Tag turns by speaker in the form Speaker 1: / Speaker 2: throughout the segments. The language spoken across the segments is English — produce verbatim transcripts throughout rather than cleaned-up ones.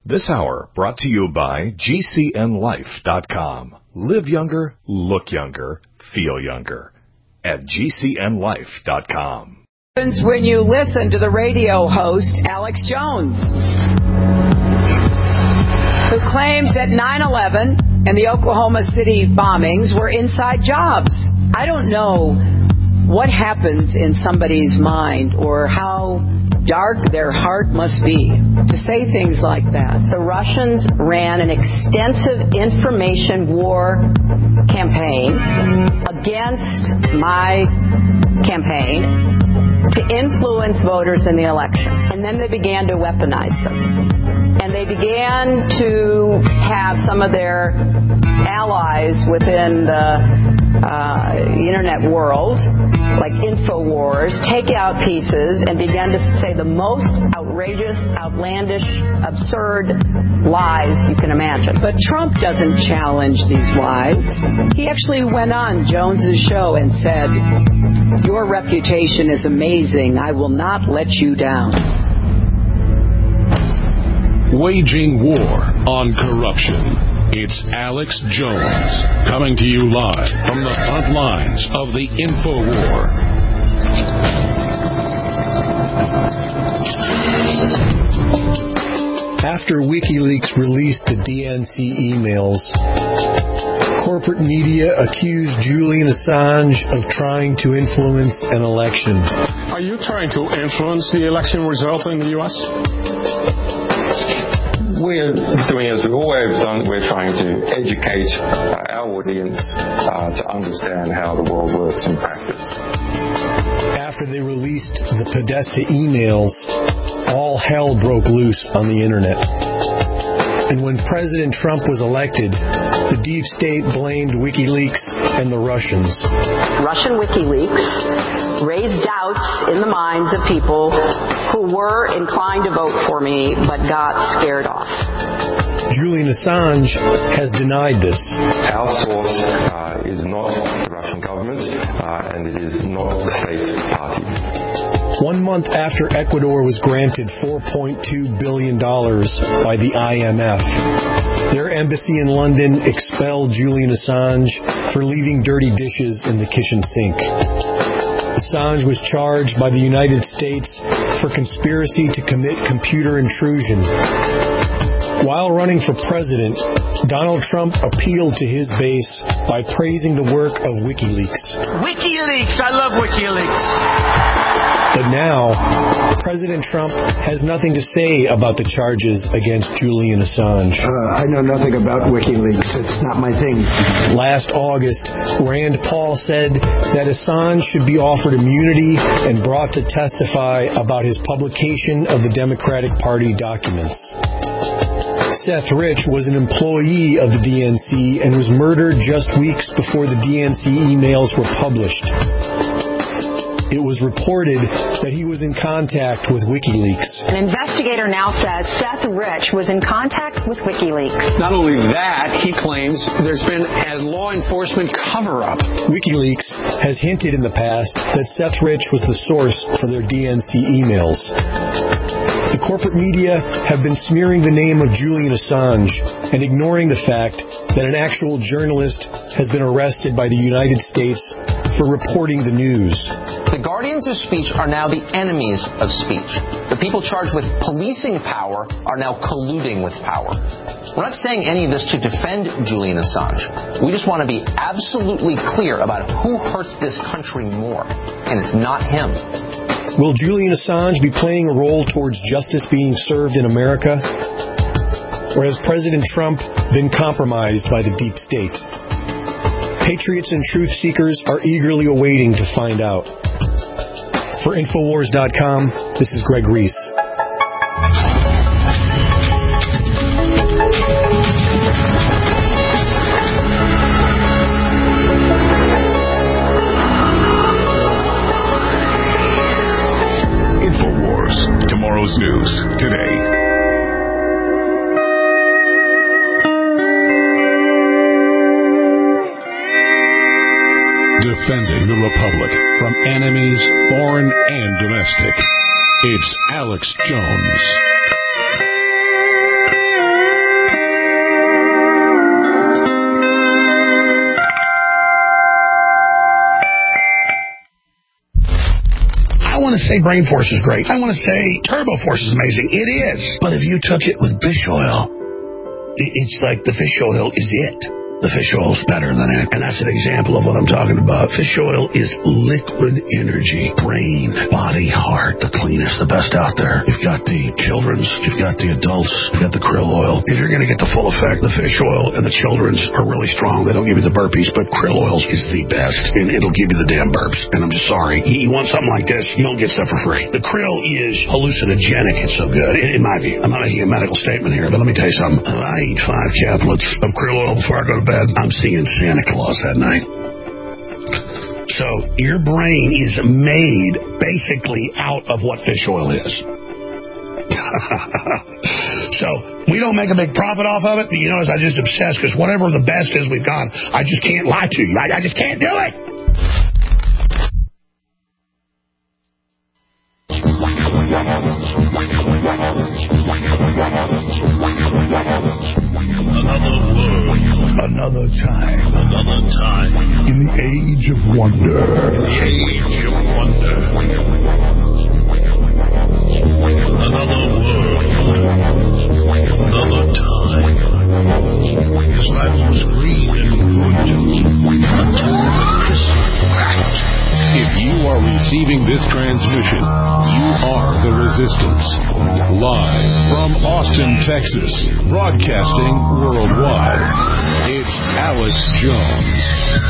Speaker 1: This hour brought to you by G C N life dot com. Live younger, look younger, feel younger at G C N life dot com.
Speaker 2: When you listen to the radio host, Alex Jones, who claims that nine eleven and the Oklahoma City bombings were inside jobs. I don't know what happens in somebody's mind or how dark their heart must be to say things like that.
Speaker 3: The Russians ran an extensive information war campaign against my campaign to influence voters in the election. And then they began to weaponize them. And they began to have some of their allies within the uh, internet world, like InfoWars, take out pieces and began to say the most outrageous, outlandish, absurd lies you can imagine.
Speaker 2: But Trump doesn't challenge these lies. He actually went on Jones's show and said, "Your reputation is amazing. I will not let you down."
Speaker 4: Waging war on corruption. It's Alex Jones, coming to you live from the front lines of the InfoWar.
Speaker 5: After WikiLeaks released the D N C emails, corporate media accused Julian Assange of trying to influence an election.
Speaker 6: Are you trying to influence the election result in the U S?
Speaker 7: We're doing as we've always done. We're trying to educate uh, our audience uh, to understand how the world works in practice.
Speaker 5: After they released the Podesta emails, all hell broke loose on the internet. And when President Trump was elected, the deep state blamed WikiLeaks and the Russians.
Speaker 3: Russian WikiLeaks raised doubts in the minds of people who were inclined to vote for me but got scared off.
Speaker 5: Julian Assange has denied this.
Speaker 7: Our source uh, is not the Russian government, uh, and it is not the state party.
Speaker 5: One month after Ecuador was granted four point two billion dollars by the I M F, their embassy in London expelled Julian Assange for leaving dirty dishes in the kitchen sink. Assange was charged by the United States for conspiracy to commit computer intrusion. While running for president, Donald Trump appealed to his base by praising the work of WikiLeaks.
Speaker 8: WikiLeaks! I love WikiLeaks!
Speaker 5: But now, President Trump has nothing to say about the charges against Julian Assange.
Speaker 9: Uh, I know nothing about WikiLeaks. It's not my thing.
Speaker 5: Last August, Rand Paul said that Assange should be offered immunity and brought to testify about his publication of the Democratic Party documents. Seth Rich was an employee of the D N C and was murdered just weeks before the D N C emails were published. It was reported that he was in contact with WikiLeaks.
Speaker 3: An investigator now says Seth Rich was in contact with WikiLeaks.
Speaker 8: Not only that, he claims there's been a law enforcement cover-up.
Speaker 5: WikiLeaks has hinted in the past that Seth Rich was the source for their D N C emails. The corporate media have been smearing the name of Julian Assange and ignoring the fact that an actual journalist has been arrested by the United States for reporting the news.
Speaker 10: The guardians of speech are now the enemies of speech. The people charged with policing power are now colluding with power. We're not saying any of this to defend Julian Assange. We just want to be absolutely clear about who hurts this country more, and it's not him.
Speaker 5: Will Julian Assange be playing a role towards justice being served in America? Or has President Trump been compromised by the deep state? Patriots and truth seekers are eagerly awaiting to find out. For Infowars dot com, this is Greg Reese.
Speaker 4: Infowars, tomorrow's news today. Defending the Republic from enemies, foreign and domestic. It's Alex Jones.
Speaker 11: say Brain Force is great. I want to say Turbo Force is amazing. It is. But if you took it with fish oil, it's like the fish oil is it. The fish oil is better than it. And that's an example of what I'm talking about. Fish oil is liquid energy. Brain, body, heart, the cleanest, the best out there. You've got the children's, you've got the adults, you've got the krill oil. If you're going to get the full effect, the fish oil and the children's are really strong. They don't give you the burpees, but krill oil is the best. And it'll give you the damn burps. And I'm just sorry. You want something like this, you don't get stuff for free. The krill is hallucinogenic. It's so good, in my view. I'm not making a medical statement here, but let me tell you something. I eat five caplets of krill oil before I go to bed. I'm seeing Santa Claus that night. So your brain is made basically out of what fish oil is. So we don't make a big profit off of it, but you notice I just obsess because whatever the best is we've got, I just can't lie to you. I, I just can't do it.
Speaker 12: Another world, another time, another time. In the age of wonder, in the age of wonder. Another world, another time. His life was green and good until the crystal cracked.
Speaker 4: If you are receiving this transmission, you are the Resistance. Live from Austin, Texas, broadcasting worldwide, it's Alex Jones.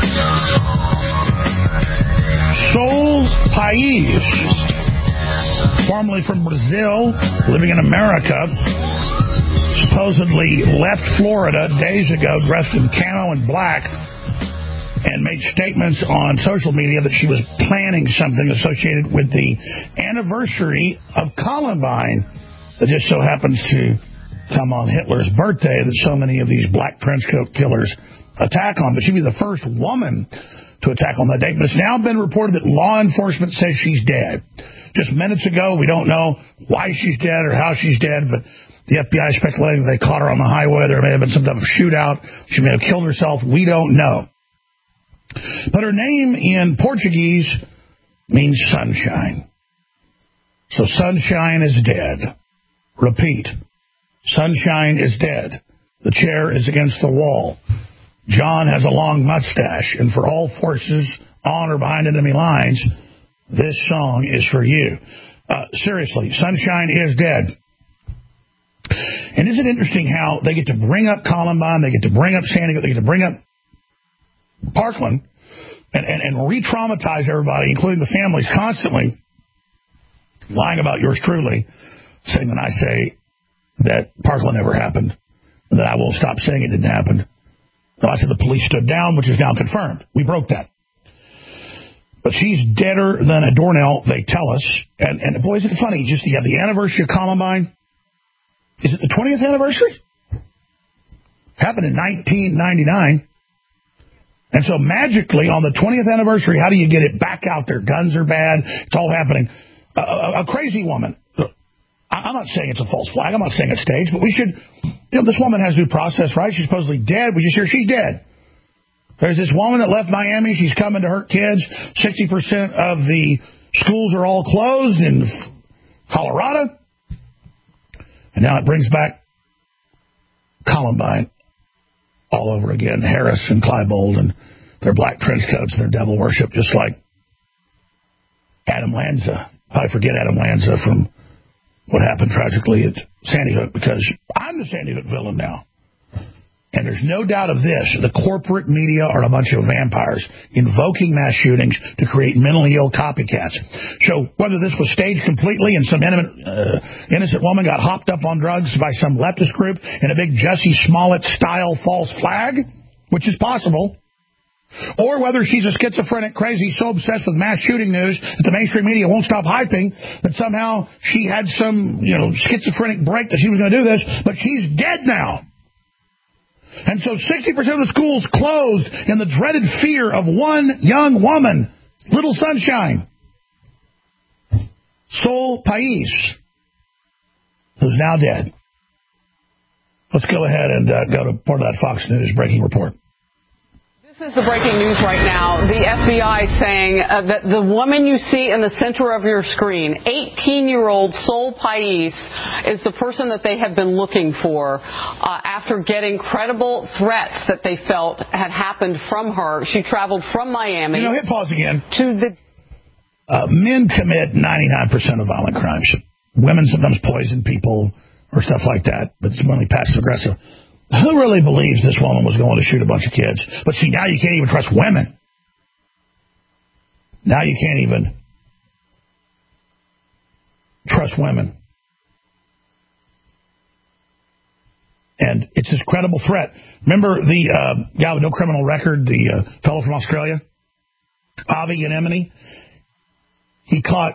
Speaker 11: Sol Pais, formerly from Brazil, living in America, supposedly left Florida days ago dressed in camo and black and made statements on social media that she was planning something associated with the anniversary of Columbine that just so happens to come on Hitler's birthday that so many of these black trenchcoat killers attack on. But she'd be the first woman to attack on that date. But it's now been reported that law enforcement says she's dead. Just minutes ago, we don't know why she's dead or how she's dead, but the F B I is speculating they caught her on the highway. There may have been some type of shootout. She may have killed herself. We don't know. But her name in Portuguese means sunshine. So sunshine is dead. Repeat. Sunshine is dead. The chair is against the wall. John has a long mustache. And for all forces on or behind enemy lines, this song is for you. Uh, seriously, sunshine is dead. And isn't it interesting how they get to bring up Columbine, they get to bring up Sandy Hook, they get to bring up Parkland and, and, and re-traumatize everybody, including the families, constantly lying about yours truly, saying that I say that Parkland never happened, and that I won't stop saying it didn't happen. No, I said the police stood down, which is now confirmed. We broke that. But she's deader than a doornail, they tell us. And, and boy, isn't it funny, just you have the anniversary of Columbine. Is it the twentieth anniversary? Happened in nineteen ninety-nine. And so magically, on the twentieth anniversary, how do you get it back out there? Guns are bad. It's all happening. A, a, a crazy woman. I'm not saying it's a false flag. I'm not saying it's staged. But we should, you know, this woman has due process, right? She's supposedly dead. We just hear she's dead. There's this woman that left Miami. She's coming to hurt kids. sixty percent of the schools are all closed in Colorado. And now it brings back Columbine all over again. Harris and Kleinbold and their black trench coats and their devil worship, just like Adam Lanza. I forget Adam Lanza from what happened tragically at Sandy Hook, because I'm the Sandy Hook villain now. And there's no doubt of this. The corporate media are a bunch of vampires invoking mass shootings to create mentally ill copycats. So whether this was staged completely and some innocent, uh, innocent woman got hopped up on drugs by some leftist group in a big Jussie Smollett-style false flag, which is possible, or whether she's a schizophrenic crazy so obsessed with mass shooting news that the mainstream media won't stop hyping that somehow she had some, you know, schizophrenic break that she was going to do this, but she's dead now. And so sixty percent of the schools closed in the dreaded fear of one young woman, Little Sunshine, Sol Pais, who's now dead. Let's go ahead and uh, go to part of that Fox News breaking report.
Speaker 2: This
Speaker 13: This is the breaking news right now. The F B I saying uh, that the woman you see in the center of your screen, eighteen-year-old Sol Pais, is the person that they have been looking for uh, after getting credible threats that they felt had happened from her. She traveled from Miami.
Speaker 11: You know, hit pause again.
Speaker 13: To the
Speaker 11: uh, men commit ninety-nine percent of violent crimes. Women sometimes poison people or stuff like that, but it's mainly passive aggressive. Who really believes this woman was going to shoot a bunch of kids? But see, now you can't even trust women. Now you can't even trust women. And it's this credible threat. Remember the uh, guy with no criminal record, the uh, fellow from Australia? Avi Anemone? He caught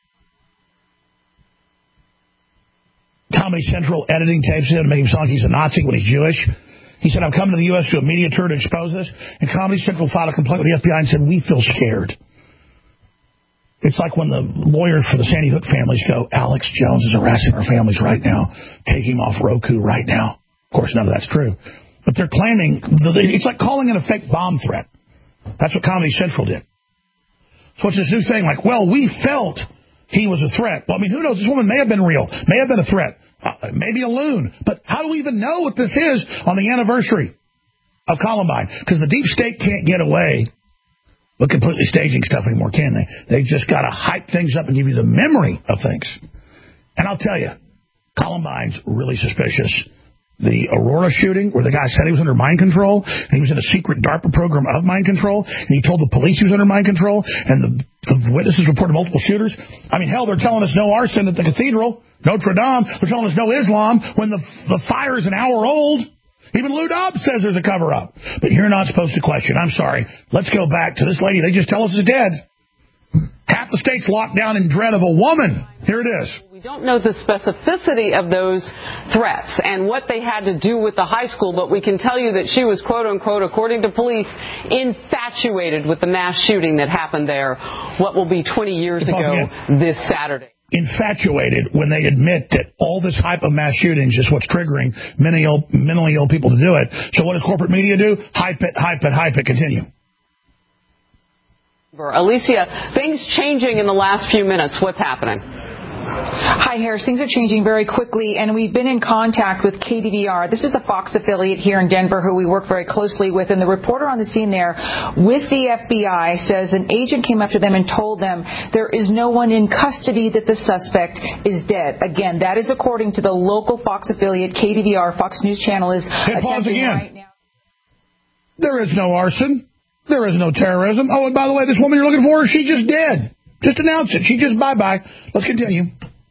Speaker 11: Comedy Central editing tapes in to make him sound like he's a Nazi when he's Jewish. He said, I'm coming to the U S to a media tour to expose this. And Comedy Central filed a complaint with the F B I and said, we feel scared. It's like when the lawyers for the Sandy Hook families go, Alex Jones is harassing our families right now. Take him off Roku right now. Of course, none of that's true. But they're claiming, it's like calling in a fake bomb threat. That's what Comedy Central did. So it's this new thing like, well, we felt he was a threat. Well, I mean, who knows? This woman may have been real, may have been a threat, uh, maybe a loon. But how do we even know what this is on the anniversary of Columbine? Because the deep state can't get away with completely staging stuff anymore, can they? They've just got to hype things up and give you the memory of things. And I'll tell you, Columbine's really suspicious. The Aurora shooting, where the guy said he was under mind control, and he was in a secret DARPA program of mind control, and he told the police he was under mind control, and the, the witnesses reported multiple shooters. I mean, hell, they're telling us no arson at the cathedral, Notre Dame. They're telling us no Islam when the the fire is an hour old. Even Lou Dobbs says there's a cover-up. But you're not supposed to question. I'm sorry. Let's go back to this lady they just tell us is dead. Half the state's locked down in dread of a woman. Here it is.
Speaker 13: We don't know the specificity of those threats and what they had to do with the high school, but we can tell you that she was, quote unquote, according to police, infatuated with the mass shooting that happened there, what will be twenty years ago this Saturday.
Speaker 11: Infatuated when they admit that all this hype of mass shootings is what's triggering mentally ill, mentally ill people to do it. So what does corporate media do? Hype it, hype it, hype it. Continue.
Speaker 13: Alicia, things changing in the last few minutes. What's happening?
Speaker 14: Hi, Harris. Things are changing very quickly, and we've been in contact with K D V R. This is the Fox affiliate here in Denver who we work very closely with, and the reporter on the scene there with the F B I says an agent came up to them and told them there is no one in custody, that the suspect is dead. Again, that is according to the local Fox affiliate, K D V R. Fox News Channel is
Speaker 11: hey, pause again.
Speaker 14: Right now.
Speaker 11: There is no arson. There is no terrorism. Oh, and by the way, this woman you're looking for, she just dead. Just announce it. She just bye-bye. Let's continue.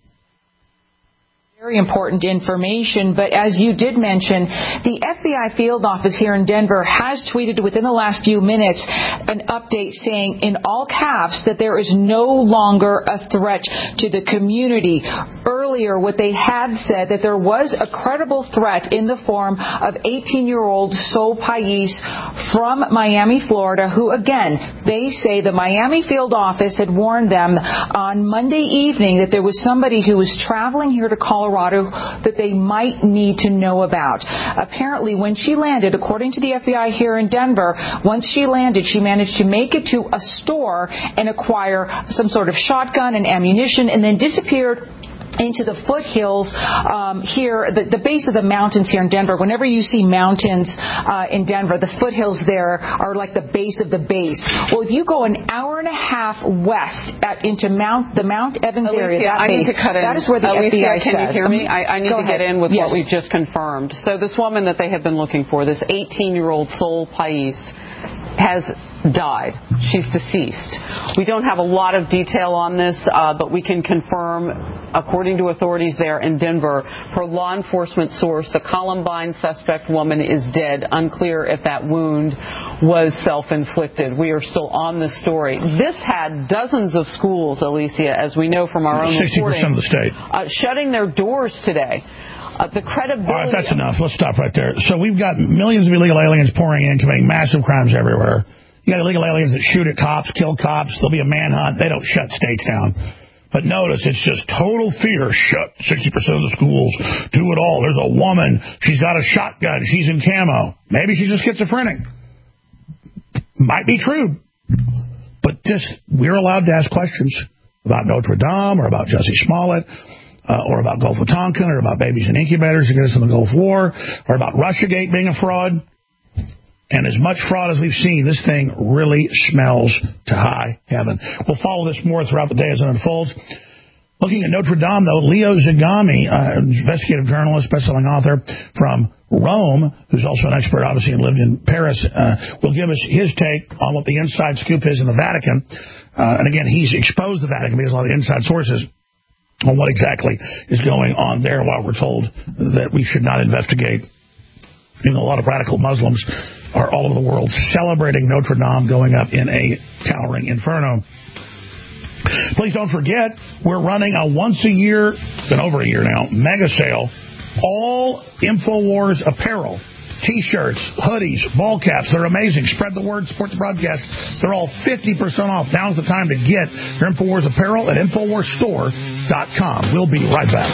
Speaker 14: Very important information, but as you did mention, the F B I field office here in Denver has tweeted within the last few minutes an update saying in all caps that there is no longer a threat to the community. Earlier, what they had said that there was a credible threat in the form of eighteen-year-old Sol Pais from Miami, Florida, who, again, they say the Miami field office had warned them on Monday evening that there was somebody who was traveling here to Colorado that they might need to know about. Apparently, when she landed, according to the F B I here in Denver, once she landed, she managed to make it to a store and acquire some sort of shotgun and ammunition and then disappeared into the foothills um, here, the, the base of the mountains here in Denver. Whenever you see mountains uh, in Denver, the foothills there are like the base of the base. Well, if you go an hour and a half west at, into Mount the Mount Evans
Speaker 13: Alicia,
Speaker 14: area, that
Speaker 13: I
Speaker 14: base,
Speaker 13: need to cut in.
Speaker 14: that is where the
Speaker 13: Alicia,
Speaker 14: F B I
Speaker 13: can
Speaker 14: says.
Speaker 13: you hear me? I, I need
Speaker 14: Go
Speaker 13: to
Speaker 14: ahead.
Speaker 13: get in with
Speaker 14: yes.
Speaker 13: what we've just confirmed. So this woman that they have been looking for, this eighteen-year-old Sol Pais, has died. She's deceased. We don't have a lot of detail on this, uh, but we can confirm, according to authorities there in Denver, per law enforcement source, the Columbine suspect woman is dead. Unclear if that wound was self-inflicted. We are still on this story. This had dozens of schools, Alicia, as we know from our own
Speaker 11: sixty percent
Speaker 13: reporting,
Speaker 11: of the state.
Speaker 13: Uh, shutting their doors today. Uh, the credibility.
Speaker 11: All right, that's enough. Let's stop right there. So we've got millions of illegal aliens pouring in, committing massive crimes everywhere. You got illegal aliens that shoot at cops, kill cops. There'll be a manhunt. They don't shut states down. But notice, it's just total fear. Shut sixty percent of the schools. Do it all. There's a woman. She's got a shotgun. She's in camo. Maybe she's a schizophrenic. might be true, but just we're allowed to ask questions about Notre Dame or about Jussie Smollett uh, or about Gulf of Tonkin or about babies in incubators to get us in the Gulf War or about Russiagate being a fraud. And as much fraud as we've seen, this thing really smells to high heaven. We'll follow this more throughout the day as it unfolds. Looking at Notre Dame, though, Leo Zagami, uh, investigative journalist, best-selling author from Rome, who's also an expert, obviously, and lived in Paris, uh, will give us his take on what the inside scoop is in the Vatican. Uh, and again, he's exposed the Vatican because a lot of inside sources on what exactly is going on there, while we're told that we should not investigate. You know, a lot of radical Muslims are all over the world celebrating Notre Dame going up in a towering inferno. Please don't forget, we're running a once-a-year, been over a year now, mega sale, all InfoWars apparel, T-shirts, hoodies, ball caps. They're amazing. Spread the word, support the broadcast. They're all fifty percent off. Now's the time to get your InfoWars apparel at InfoWars Store dot com. We'll be right back.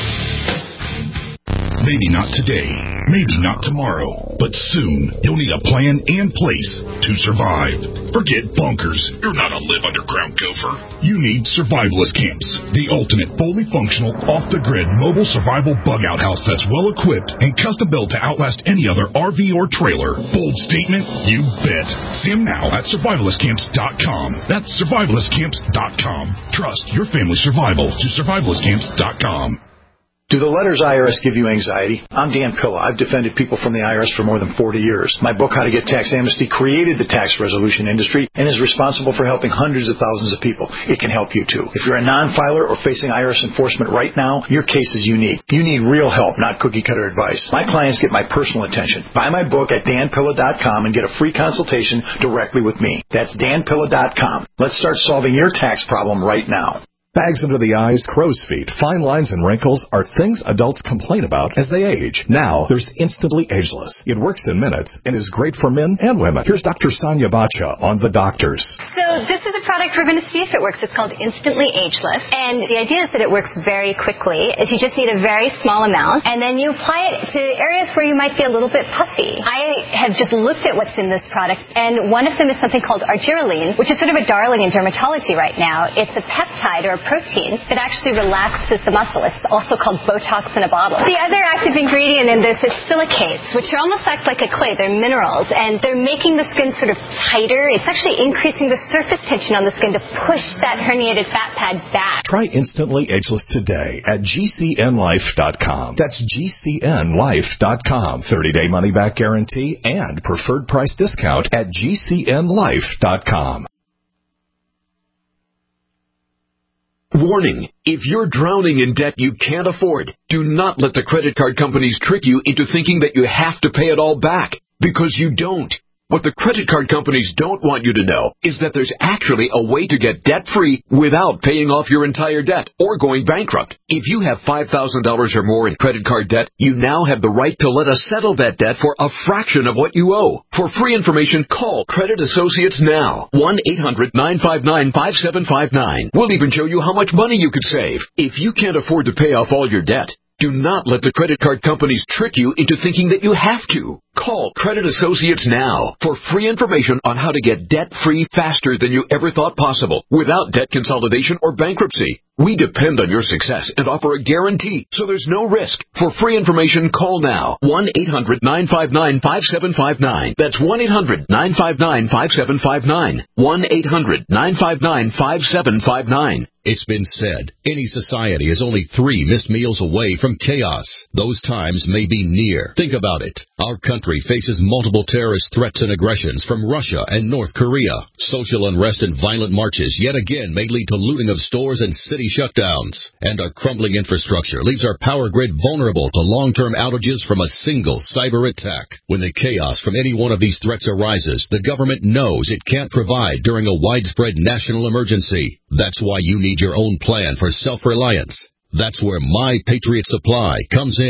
Speaker 12: Maybe not today, maybe not tomorrow, but soon you'll need a plan and place to survive. Forget bunkers. You're not a live underground gopher. You need survivalist camps, the ultimate fully functional, off-the-grid mobile survival bug-out house that's well-equipped and custom-built to outlast any other R V or trailer. Bold statement? You bet. See them now at survivalist camps dot com. That's survivalist camps dot com. Trust your family's survival to survivalist camps dot com.
Speaker 15: Do the letters I R S give you anxiety? I'm Dan Pilla. I've defended people from the I R S for more than forty years. My book, How to Get Tax Amnesty, created the tax resolution industry and is responsible for helping hundreds of thousands of people. It can help you, too. If you're a non-filer or facing I R S enforcement right now, your case is unique. You need real help, not cookie-cutter advice. My clients get my personal attention. Buy my book at Dan Pilla dot com and get a free consultation directly with me. That's Dan Pilla dot com. Let's start solving your tax problem right now.
Speaker 1: Bags under the eyes, crow's feet, fine lines, and wrinkles are things adults complain about as they age. Now, there's Instantly Ageless. It works in minutes and is great for men and women. Here's Doctor Sonia Bacha on The Doctors.
Speaker 16: So this is a product we're going to see if it works. It's called Instantly Ageless. And the idea is that it works very quickly. Is you just need a very small amount, and then you apply it to areas where you might be a little bit puffy. I have just looked at what's in this product, and one of them is something called argireline, which is sort of a darling in dermatology right now. It's a peptide or a protein that actually relaxes the muscle. It's also called Botox in a bottle. The other active ingredient in this is silicates, which are almost act like a clay. They're minerals, and they're making the skin sort of tighter. It's actually increasing the surface tension on the skin to push that herniated fat pad back.
Speaker 1: Try Instantly Ageless today at G C N life dot com. That's G C N life dot com. thirty-day money-back guarantee and preferred price discount at G C N life dot com.
Speaker 17: Warning, if you're drowning in debt you can't afford, do not let the credit card companies trick you into thinking that you have to pay it all back, because you don't. What the credit card companies don't want you to know is that there's actually a way to get debt-free without paying off your entire debt or going bankrupt. If you have five thousand dollars or more in credit card debt, you now have the right to let us settle that debt for a fraction of what you owe. For free information, call Credit Associates now. one eight hundred nine five nine five seven five nine. We'll even show you how much money you could save. If you can't afford to pay off all your debt, do not let the credit card companies trick you into thinking that you have to. Call Credit Associates now for free information on how to get debt-free faster than you ever thought possible without debt consolidation or bankruptcy. We depend on your success and offer a guarantee, so there's no risk. For free information, call now. one eight hundred nine five nine five seven five nine. That's one eight hundred nine five nine five seven five nine. one eight hundred nine five nine five seven five nine.
Speaker 18: It's been said, any society is only three missed meals away from chaos. Those times may be near. Think about it. Our country faces multiple terrorist threats and aggressions from Russia and North Korea. Social unrest and violent marches yet again may lead to looting of stores and city shutdowns. And our crumbling infrastructure leaves our power grid vulnerable to long-term outages from a single cyber attack. When the chaos from any one of these threats arises, the government knows it can't provide during a widespread national emergency. That's why you need your own plan for self-reliance. That's where My Patriot Supply comes in.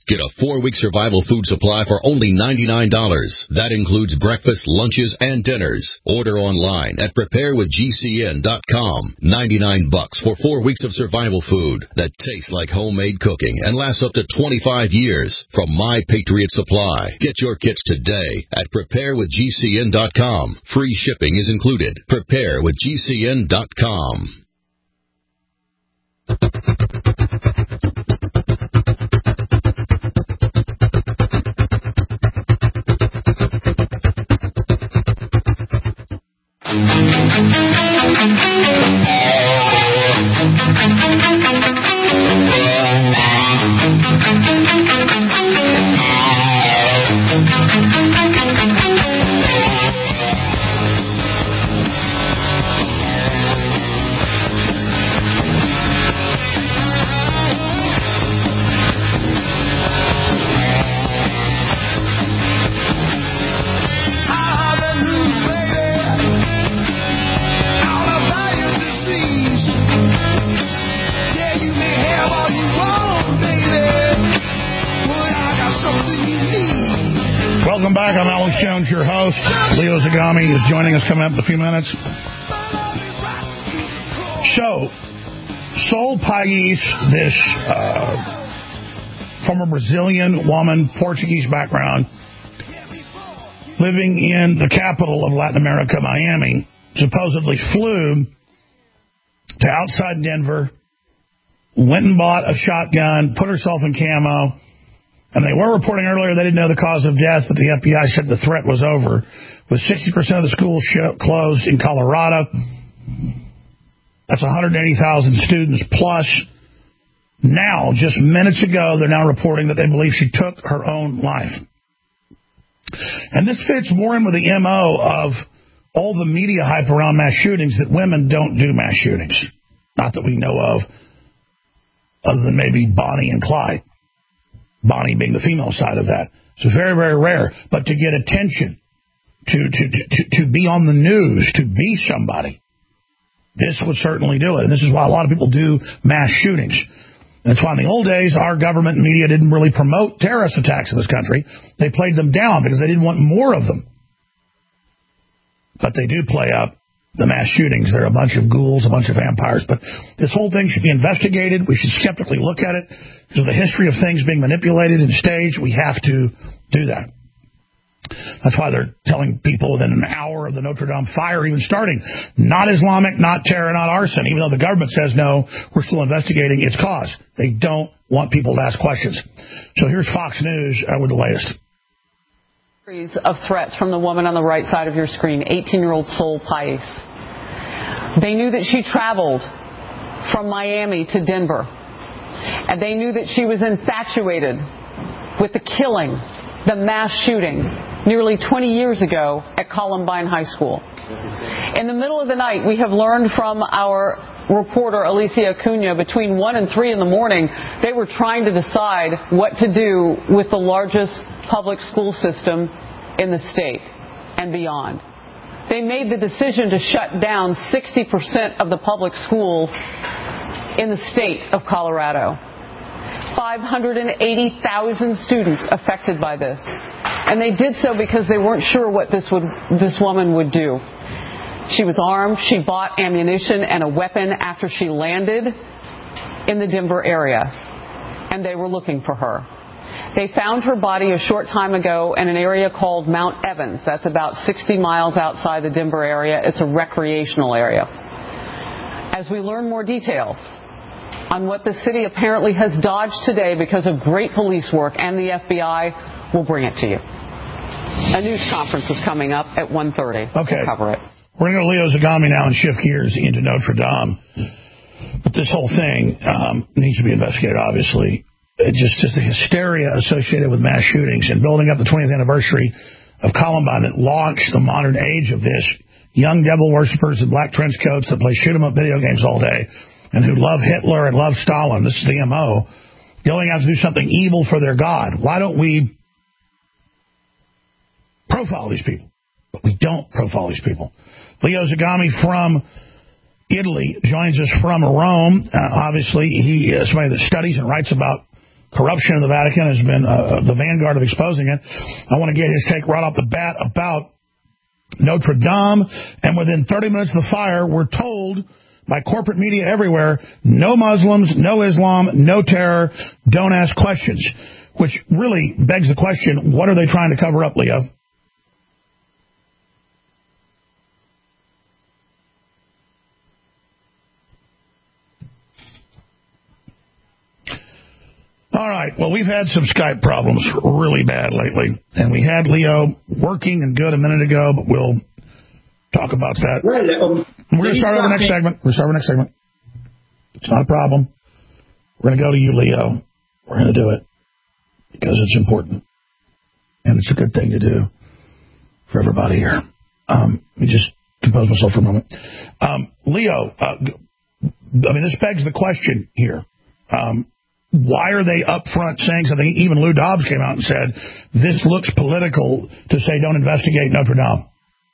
Speaker 18: Get a four-week survival food supply for only ninety-nine dollars. That includes breakfast, lunches, and dinners. Order online at prepare with G C N dot com. ninety-nine bucks for four weeks of survival food that tastes like homemade cooking and lasts up to twenty-five years from My Patriot Supply. Get your kits today at prepare with G C N dot com. Free shipping is included. prepare with G C N dot com.
Speaker 11: Welcome back. I'm Alex Jones, your host. Leo Zagami is joining us coming up in a few minutes. So, Sol Pais, this uh, from a Brazilian woman, Portuguese background, living in the capital of Latin America, Miami, supposedly flew to outside Denver, went and bought a shotgun, put herself in camo. And they were reporting earlier they didn't know the cause of death, but the F B I said the threat was over. With sixty percent of the schools closed in Colorado, that's one hundred eighty thousand students plus. Now, just minutes ago, they're now reporting that they believe she took her own life. And this fits more in with the M O of all the media hype around mass shootings, that women don't do mass shootings. Not that we know of, other than maybe Bonnie and Clyde. Bonnie being the female side of that. It's very, very rare. But to get attention, to, to, to, to be on the news, to be somebody, this would certainly do it. And this is why a lot of people do mass shootings. That's why in the old days, our government and media didn't really promote terrorist attacks in this country. They played them down because they didn't want more of them. But they do play up the mass shootings. They're a bunch of ghouls, a bunch of vampires. But this whole thing should be investigated. We should skeptically look at it. Because of the history of things being manipulated and staged, we have to do that. That's why they're telling people within an hour of the Notre Dame fire even starting, not Islamic, not terror, not arson, even though the government says, no, we're still investigating its cause. They don't want people to ask questions. So here's Fox News uh, with the latest.
Speaker 13: Of threats from the woman on the right side of your screen, eighteen-year-old Sol Pais. They knew that she traveled from Miami to Denver. And they knew that she was infatuated with the killing, the mass shooting, nearly twenty years ago at Columbine High School. In the middle of the night, we have learned from our reporter, Alicia Acuna, between one and three in the morning, they were trying to decide what to do with the largest public school system in the state and beyond. They made the decision to shut down sixty percent of the public schools in the state of Colorado. five hundred eighty thousand students affected by this. And they did so because they weren't sure what this would, this woman would do. She was armed. She bought ammunition and a weapon after she landed in the Denver area. And they were looking for her. They found her body a short time ago in an area called Mount Evans. That's about sixty miles outside the Denver area. It's a recreational area. As we learn more details on what the city apparently has dodged today because of great police work and the F B I, we'll bring it to you. A news conference is coming up at one thirty.
Speaker 11: Okay.
Speaker 13: We'll cover it.
Speaker 11: We're going to go to Leo Zagami now and shift gears into Notre Dame. But this whole thing um, needs to be investigated, obviously. It just, just the hysteria associated with mass shootings and building up the twentieth anniversary of Columbine that launched the modern age of this. Young devil worshippers in black trench coats that play shoot-'em-up video games all day and who love Hitler and love Stalin. This is the M O. Going out to do something evil for their God. Why don't we profile these people? But we don't profile these people. Leo Zagami from Italy joins us from Rome. Uh, obviously, he is somebody that studies and writes about corruption in the Vatican has been uh, the vanguard of exposing it. I want to get his take right off the bat about Notre Dame. And within thirty minutes of the fire, we're told by corporate media everywhere, no Muslims, no Islam, no terror, don't ask questions. Which really begs the question, what are they trying to cover up, Leo? All right, well, we've had some Skype problems really bad lately, and we had Leo working and good a minute ago, but we'll talk about that.
Speaker 19: Well, um,
Speaker 11: We're going to start over next segment. We're going to start over next segment. It's not a problem. We're going to go to you, Leo. We're going to do it because it's important, and it's a good thing to do for everybody here. Um, let me just compose myself for a moment. Um, Leo, uh, I mean, this begs the question here. Um, Why are they up front saying something? Even Lou Dobbs came out and said, this looks political to say don't investigate Notre Dame.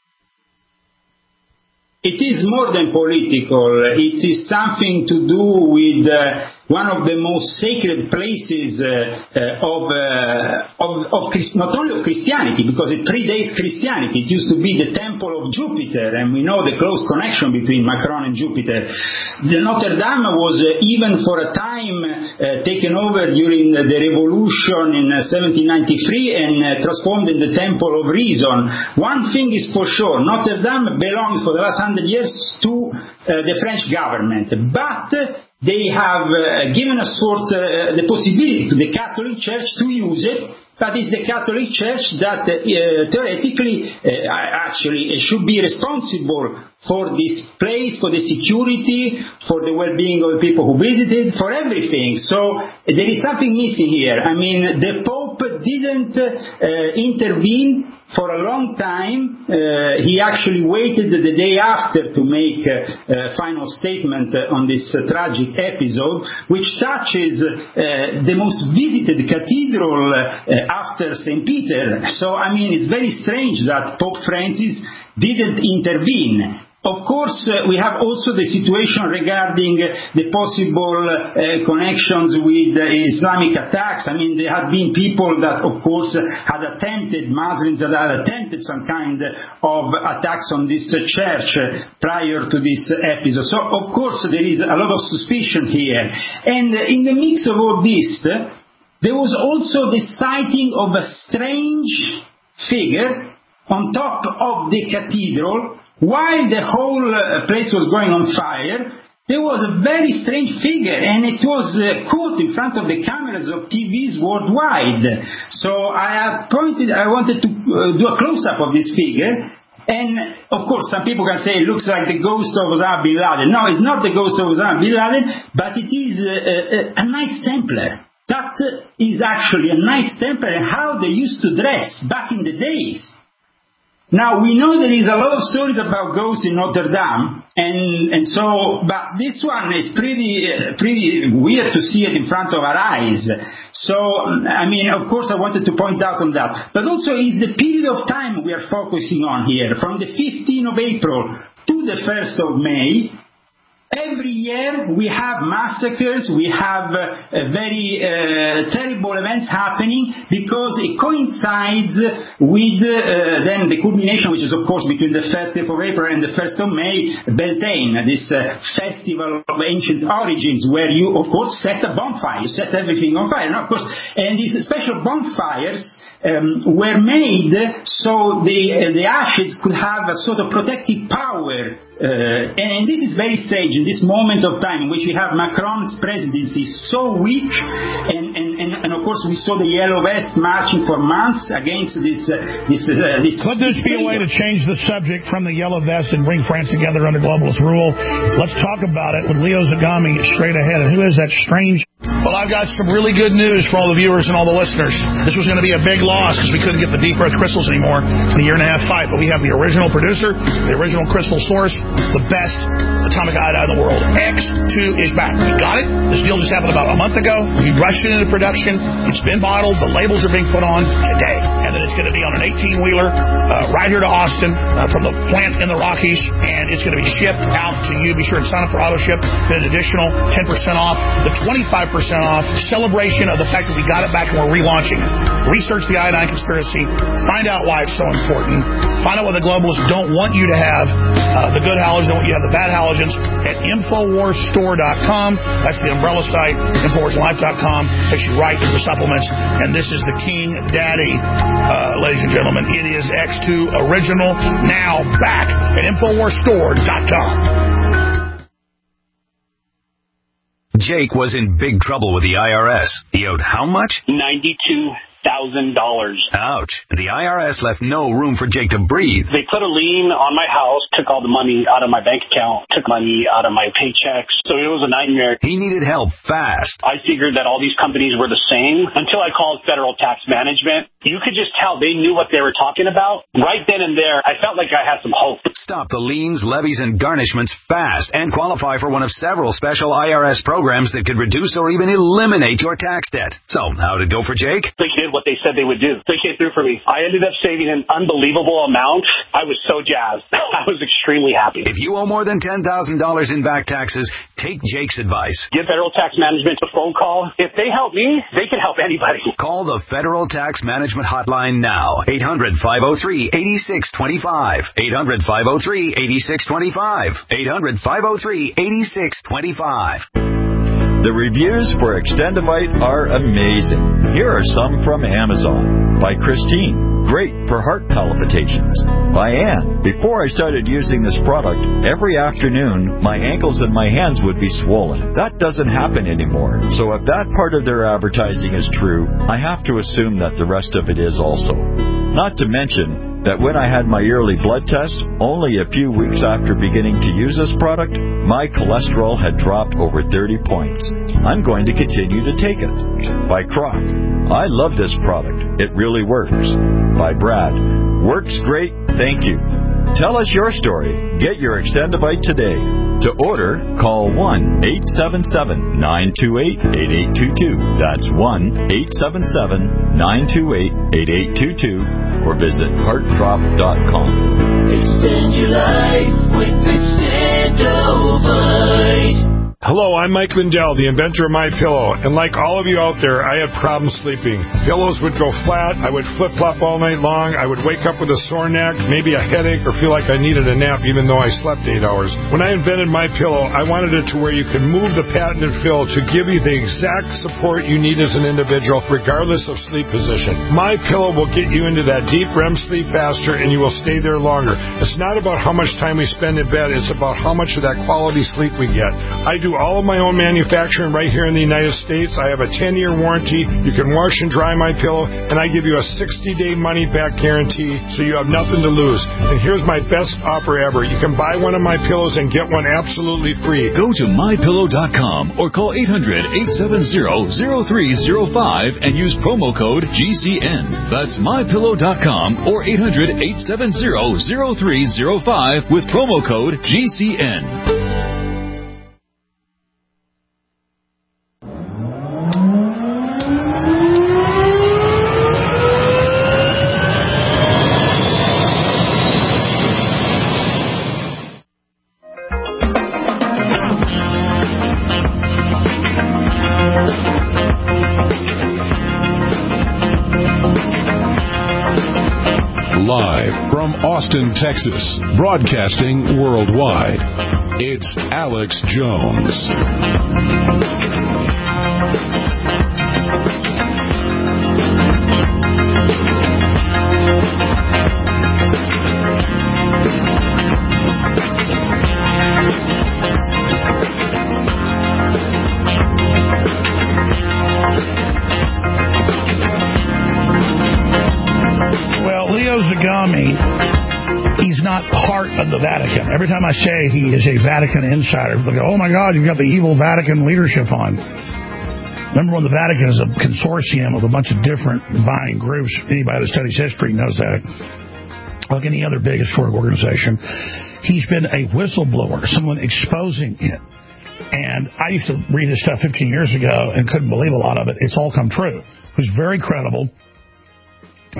Speaker 19: It is more than political. It is something to do with uh, one of the most sacred places uh, uh, of, uh, of, of Christ- not only of Christianity, because it predates Christianity. It used to be the temple of Jupiter, and we know the close connection between Macron and Jupiter. The Notre Dame was uh, even for a time uh, taken over during the revolution in uh, seventeen ninety-three and uh, transformed in the temple of reason. One thing is for sure, Notre Dame belongs for the last hundred years to uh, the French government, but they have uh, given a sort uh, the possibility to the Catholic Church to use it, but it's the Catholic Church that uh, theoretically uh, actually should be responsible for this place, for the security, for the well-being of the people who visited, for everything. So there is something missing here. I mean, the Pope didn't uh, intervene for a long time. Uh, he actually waited the day after to make a, a final statement on this uh, tragic episode, which touches uh, the most visited cathedral uh, after Saint Peter. So, I mean, it's very strange that Pope Francis didn't intervene. Of course, uh, we have also the situation regarding uh, the possible uh, connections with uh, Islamic attacks. I mean, there have been people that, of course, uh, had attempted, Muslims that had attempted some kind of attacks on this uh, church uh, prior to this uh, episode. So, of course, there is a lot of suspicion here. And uh, in the mix of all this, uh, there was also the sighting of a strange figure on top of the cathedral. While the whole uh, place was going on fire, there was a very strange figure, and it was uh, caught in front of the cameras of T Vs worldwide. So I have pointed, I wanted to uh, do a close-up of this figure, and of course some people can say it looks like the ghost of Osama bin Laden. No, it's not the ghost of Osama bin Laden, but it is uh, a, a Knights Templar. That is actually a Knights Templar, and how they used to dress back in the days. Now, we know there is a lot of stories about ghosts in Notre Dame, and, and so, but this one is pretty, uh, pretty weird to see it in front of our eyes. So, I mean, of course I wanted to point out on that. But also is the period of time we are focusing on here, from the fifteenth of April to the first of May. Every year we have massacres, we have uh, very uh, terrible events happening because it coincides with uh, then the culmination, which is of course between the thirtieth of April and the first of May, Beltane, this uh, festival of ancient origins where you of course set a bonfire, you set everything on fire. Now, of course, and these special bonfires Um, were made so the, uh, the ashes could have a sort of protective power. Uh, and, and this is very strange in this moment of time in which we have Macron's presidency so weak, and, and, and, and of course we saw the Yellow Vest marching for months against this. Uh, this, uh, this
Speaker 11: Could this be a way to change the subject from the Yellow Vest and bring France together under globalist rule? Let's talk about it with Leo Zagami straight ahead. And who is that strange?
Speaker 20: Well, I've got some really good news for all the viewers and all the listeners. This was going to be a big loss because we couldn't get the deep earth crystals anymore in a year and a half fight. But we have the original producer, the original crystal source, the best atomic iodine in the world. X two is back. We got it. This deal just happened about a month ago. We rushed it into production. It's been bottled. The labels are being put on today. And then at It's going to be on an eighteen-wheeler uh, right here to Austin uh, from the plant in the Rockies, and it's going to be shipped out to you. Be sure and sign up for AutoShip. Get an additional ten percent off, the twenty-five percent off celebration of the fact that we got it back and we're relaunching it. Research the iodine conspiracy. Find out why it's so important. Find out what the globalists don't want you to have, uh, the good halogens, don't want you to have the bad halogens, at Infowars Store dot com. That's the umbrella site. Infowars Life dot com takes you right to the supplements. And this is the King Daddy, uh, ladies and gentlemen. It is X two Original, now back at Infowars Store dot com.
Speaker 21: Jake was in big trouble with the I R S. He owed how much?
Speaker 22: ninety-two thousand dollars.
Speaker 21: Ouch. The I R S left no room for Jake to breathe.
Speaker 22: They put a lien on my house, took all the money out of my bank account, took money out of my paychecks. So it was a nightmare.
Speaker 21: He needed help fast.
Speaker 22: I figured that all these companies were the same until I called Federal Tax Management. You could just tell they knew what they were talking about. Right then and there, I felt like I had some hope.
Speaker 21: Stop the liens, levies, and garnishments fast and qualify for one of several special I R S programs that could reduce or even eliminate your tax debt. So, how'd it go for Jake?
Speaker 22: They did what they said they would do. They came through for me. I ended up saving an unbelievable amount. I was so jazzed. I was extremely happy.
Speaker 21: If you owe more than ten thousand dollars in back taxes, take Jake's advice.
Speaker 22: Give Federal Tax Management a phone call. If they help me, they can help anybody.
Speaker 21: Call the Federal Tax Management Hotline now. eight hundred, five oh three, eight six two five. eight hundred, five oh three, eight six two five. eight hundred, five oh three, eight six two five.
Speaker 23: The reviews for Extendivite are amazing. Here are some from Amazon. By Christine. Great for heart palpitations. By Ann. Before I started using this product, every afternoon my ankles and my hands would be swollen. That doesn't happen anymore. So if that part of their advertising is true, I have to assume that the rest of it is also. Not to mention that when I had my yearly blood test, only a few weeks after beginning to use this product, my cholesterol had dropped over thirty points. I'm going to continue to take it. By Croc. I love this product. It really works. By Brad. Works great. Thank you. Tell us your story. Get your Extendivite today. To order, call one eight seven seven, nine two eight, eight eight two two. That's one eight seven seven, nine two eight, eight eight two two. Or visit heart drop dot com.
Speaker 24: Extend your life with Extendivite.
Speaker 6: Hello, I'm Mike Lindell, the inventor of MyPillow, and like all of you out there, I had problems sleeping. Pillows would go flat, I would flip-flop all night long, I would wake up with a sore neck, maybe a headache, or feel like I needed a nap even though I slept eight hours. When I invented MyPillow, I wanted it to where you can move the patented fill to give you the exact support you need as an individual, regardless of sleep position. MyPillow will get you into that deep R E M sleep faster, and you will stay there longer. It's not about how much time we spend in bed, it's about how much of that quality sleep we get. I do all of my own manufacturing right here in the United States. I have a ten-year warranty. You can wash and dry my pillow, and I give you a sixty-day money-back guarantee, so you have nothing to lose. And here's my best offer ever. You can buy one of my pillows and get one absolutely free.
Speaker 25: Go to my pillow dot com or call eight hundred, eight seven zero, zero three zero five and use promo code G C N. That's my pillow dot com or eight hundred, eight seven zero, zero three zero five with promo code G C N.
Speaker 4: Live from Austin, Texas, broadcasting worldwide, it's Alex Jones.
Speaker 20: Zagami, he's not part of the Vatican. Every time I say he is a Vatican insider, people go, oh my God, you've got the evil Vatican leadership on. Remember when the Vatican is a consortium of a bunch of different vying groups. Anybody that studies history knows that. Like any other big historic organization. He's been a whistleblower, someone exposing it. And I used to read his stuff fifteen years ago and couldn't believe a lot of it. It's all come true. He was very credible.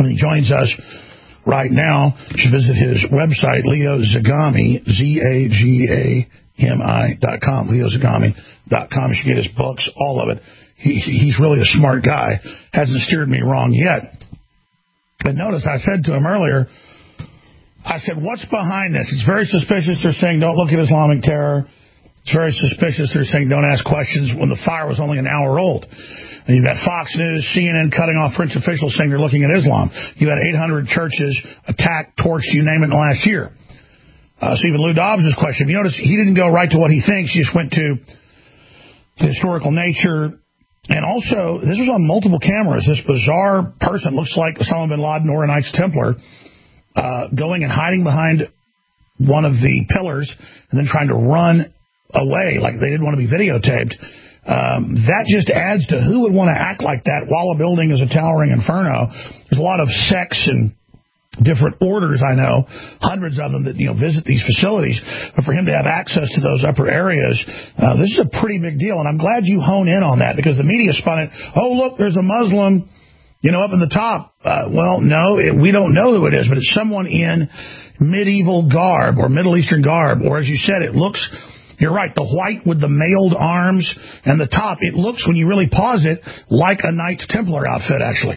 Speaker 11: And he joins us right now. You should visit his website, Leo Zagami, Z A G A M I dot com, leo zagami dot com. You should get his books, all of it. He, he's really a smart guy. Hasn't steered me wrong yet. But notice I said to him earlier, I said, what's behind this? It's very suspicious. They're saying don't look at Islamic Terror. It's very suspicious. They're saying don't ask questions when the fire was only an hour old. And you've got Fox News, C N N cutting off French officials saying they're looking at Islam. You had eight hundred churches attacked, torched, you name it, in the last year. Uh, so even Lou Dobbs' question, you notice he didn't go right to what he thinks. He just went to the historical nature. And also, this was on multiple cameras. This bizarre person, looks like Osama bin Laden or a Knights Templar, uh, going and hiding behind one of the pillars and then trying to run away like they didn't want to be videotaped. Um, that just adds to who would want to act like that while a building is a towering inferno. There's a lot of sects and different orders, I know, hundreds of them that, you know, visit these facilities. But for him to have access to those upper areas, uh, this is a pretty big deal. And I'm glad you hone in on that because the media spun it. Oh, look, there's a Muslim, you know, up in the top. Uh, well, no, it, we don't know who it is, but it's someone in medieval garb or Middle Eastern garb. Or as you said, it looks... You're right, the white with the mailed arms and the top, it looks, when you really pause it, like a Knights Templar outfit, actually.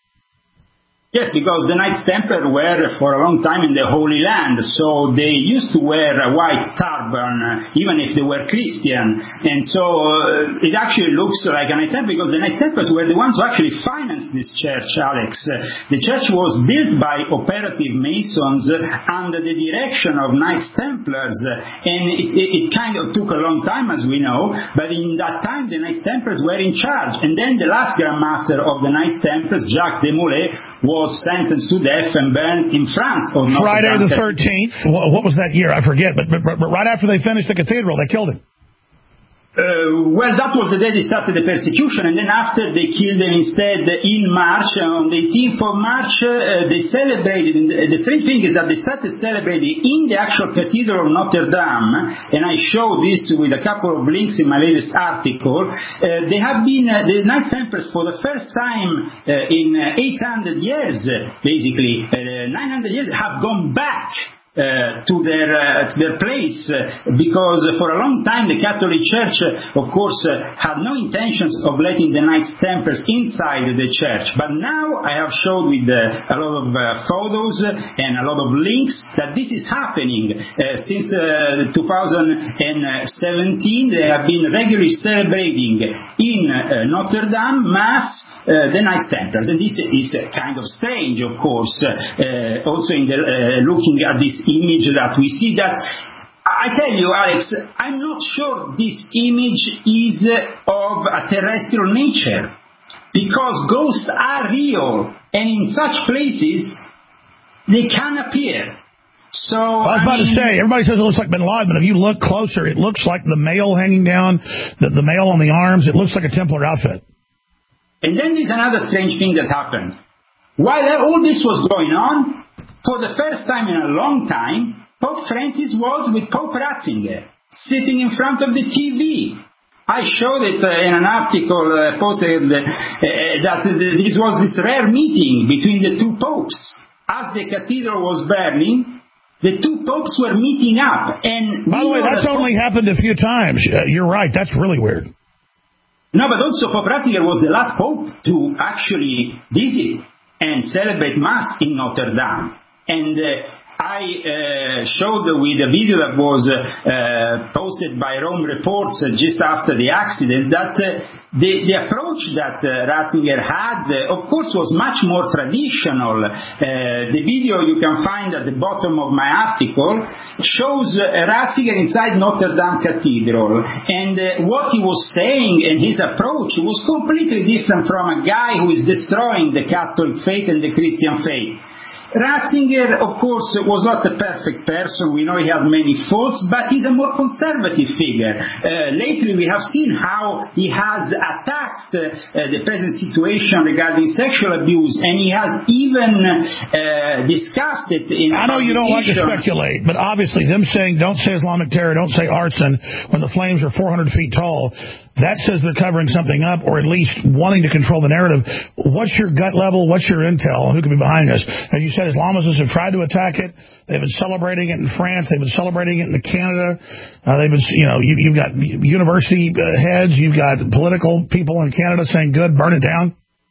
Speaker 19: Yes, because the Knights Templar were for a long time in the Holy Land, so they used to wear a white turban, uh, even if they were Christian. And so uh, it actually looks like a Knights Templar, because the Knights Templars were the ones who actually financed this church, Alex. Uh, the church was built by operative Masons uh, under the direction of Knights Templars, uh, and it, it, it kind of took a long time, as we know, but in that time the Knights Templars were in charge. And then the last Grand Master of the Knights Templars, Jacques de Molay, was sentenced to death and burned in France.
Speaker 11: Friday the thirteenth. What was that year? I forget. But, but, but right after they finished the cathedral, they killed him.
Speaker 19: Uh, well, that was the day they started the persecution, and then after they killed them instead in March. On the eighteenth of March, uh, they celebrated. And the strange thing is that they started celebrating in the actual Cathedral of Notre Dame, and I show this with a couple of links in my latest article. Uh, they have been, uh, the Knights Templars for the first time uh, in uh, eight hundred years, basically, uh, nine hundred years, have gone back Uh, to their uh, to their place, uh, because uh, for a long time the Catholic Church, uh, of course, uh, had no intentions of letting the Knights Templars inside the church. But now I have showed with uh, a lot of uh, photos and a lot of links that this is happening. Uh, since uh, two thousand seventeen, they have been regularly celebrating in uh, Notre Dame Mass uh, the Knights Templars, and this is uh, kind of strange, of course. Uh, also, in the uh, looking at this image that we see, that I tell you, Alex, I'm not sure this image is of a terrestrial nature, because ghosts are real, and in such places they can appear. So
Speaker 11: I was about I mean, to say, everybody says it looks like Bin Laden, but if you look closer, it looks like the mail hanging down, the, the mail on the arms. It looks like a Templar outfit.
Speaker 19: And then there's another strange thing that happened. While all this was going on, for the first time in a long time, Pope Francis was with Pope Ratzinger, sitting in front of the T V. I showed it uh, in an article uh, posted uh, uh, that this was this rare meeting between the two popes. As the cathedral was burning, the two popes were meeting up. And
Speaker 11: by the way, that's only Pope... happened a few times. Uh, you're right. That's really weird.
Speaker 19: No, but also Pope Ratzinger was the last pope to actually visit and celebrate Mass in Notre Dame. And uh, I uh, showed with a video that was uh, uh, posted by Rome Reports uh, just after the accident that uh, the, the approach that uh, Ratzinger had, uh, of course, was much more traditional. Uh, the video you can find at the bottom of my article shows uh, Ratzinger inside Notre Dame Cathedral. And uh, what he was saying and his approach was completely different from a guy who is destroying the Catholic faith and the Christian faith. Ratzinger, of course, was not a perfect person. We know he had many faults, but he's a more conservative figure. Uh, lately, we have seen how he has attacked uh, the present situation regarding sexual abuse, and he has even uh, discussed it in...
Speaker 11: I know you don't like to speculate, but obviously them saying, don't say Islamic Terror, don't say arson, when the flames are four hundred feet tall, that says they're covering something up, or at least wanting to control the narrative. What's your gut level? What's your intel? Who could be behind this? As you said, Islamists have tried to attack it. They've been celebrating it in France. They've been celebrating it in Canada. Uh, they've been, you know, you, you've got university heads. You've got political people in Canada saying, good, burn it down.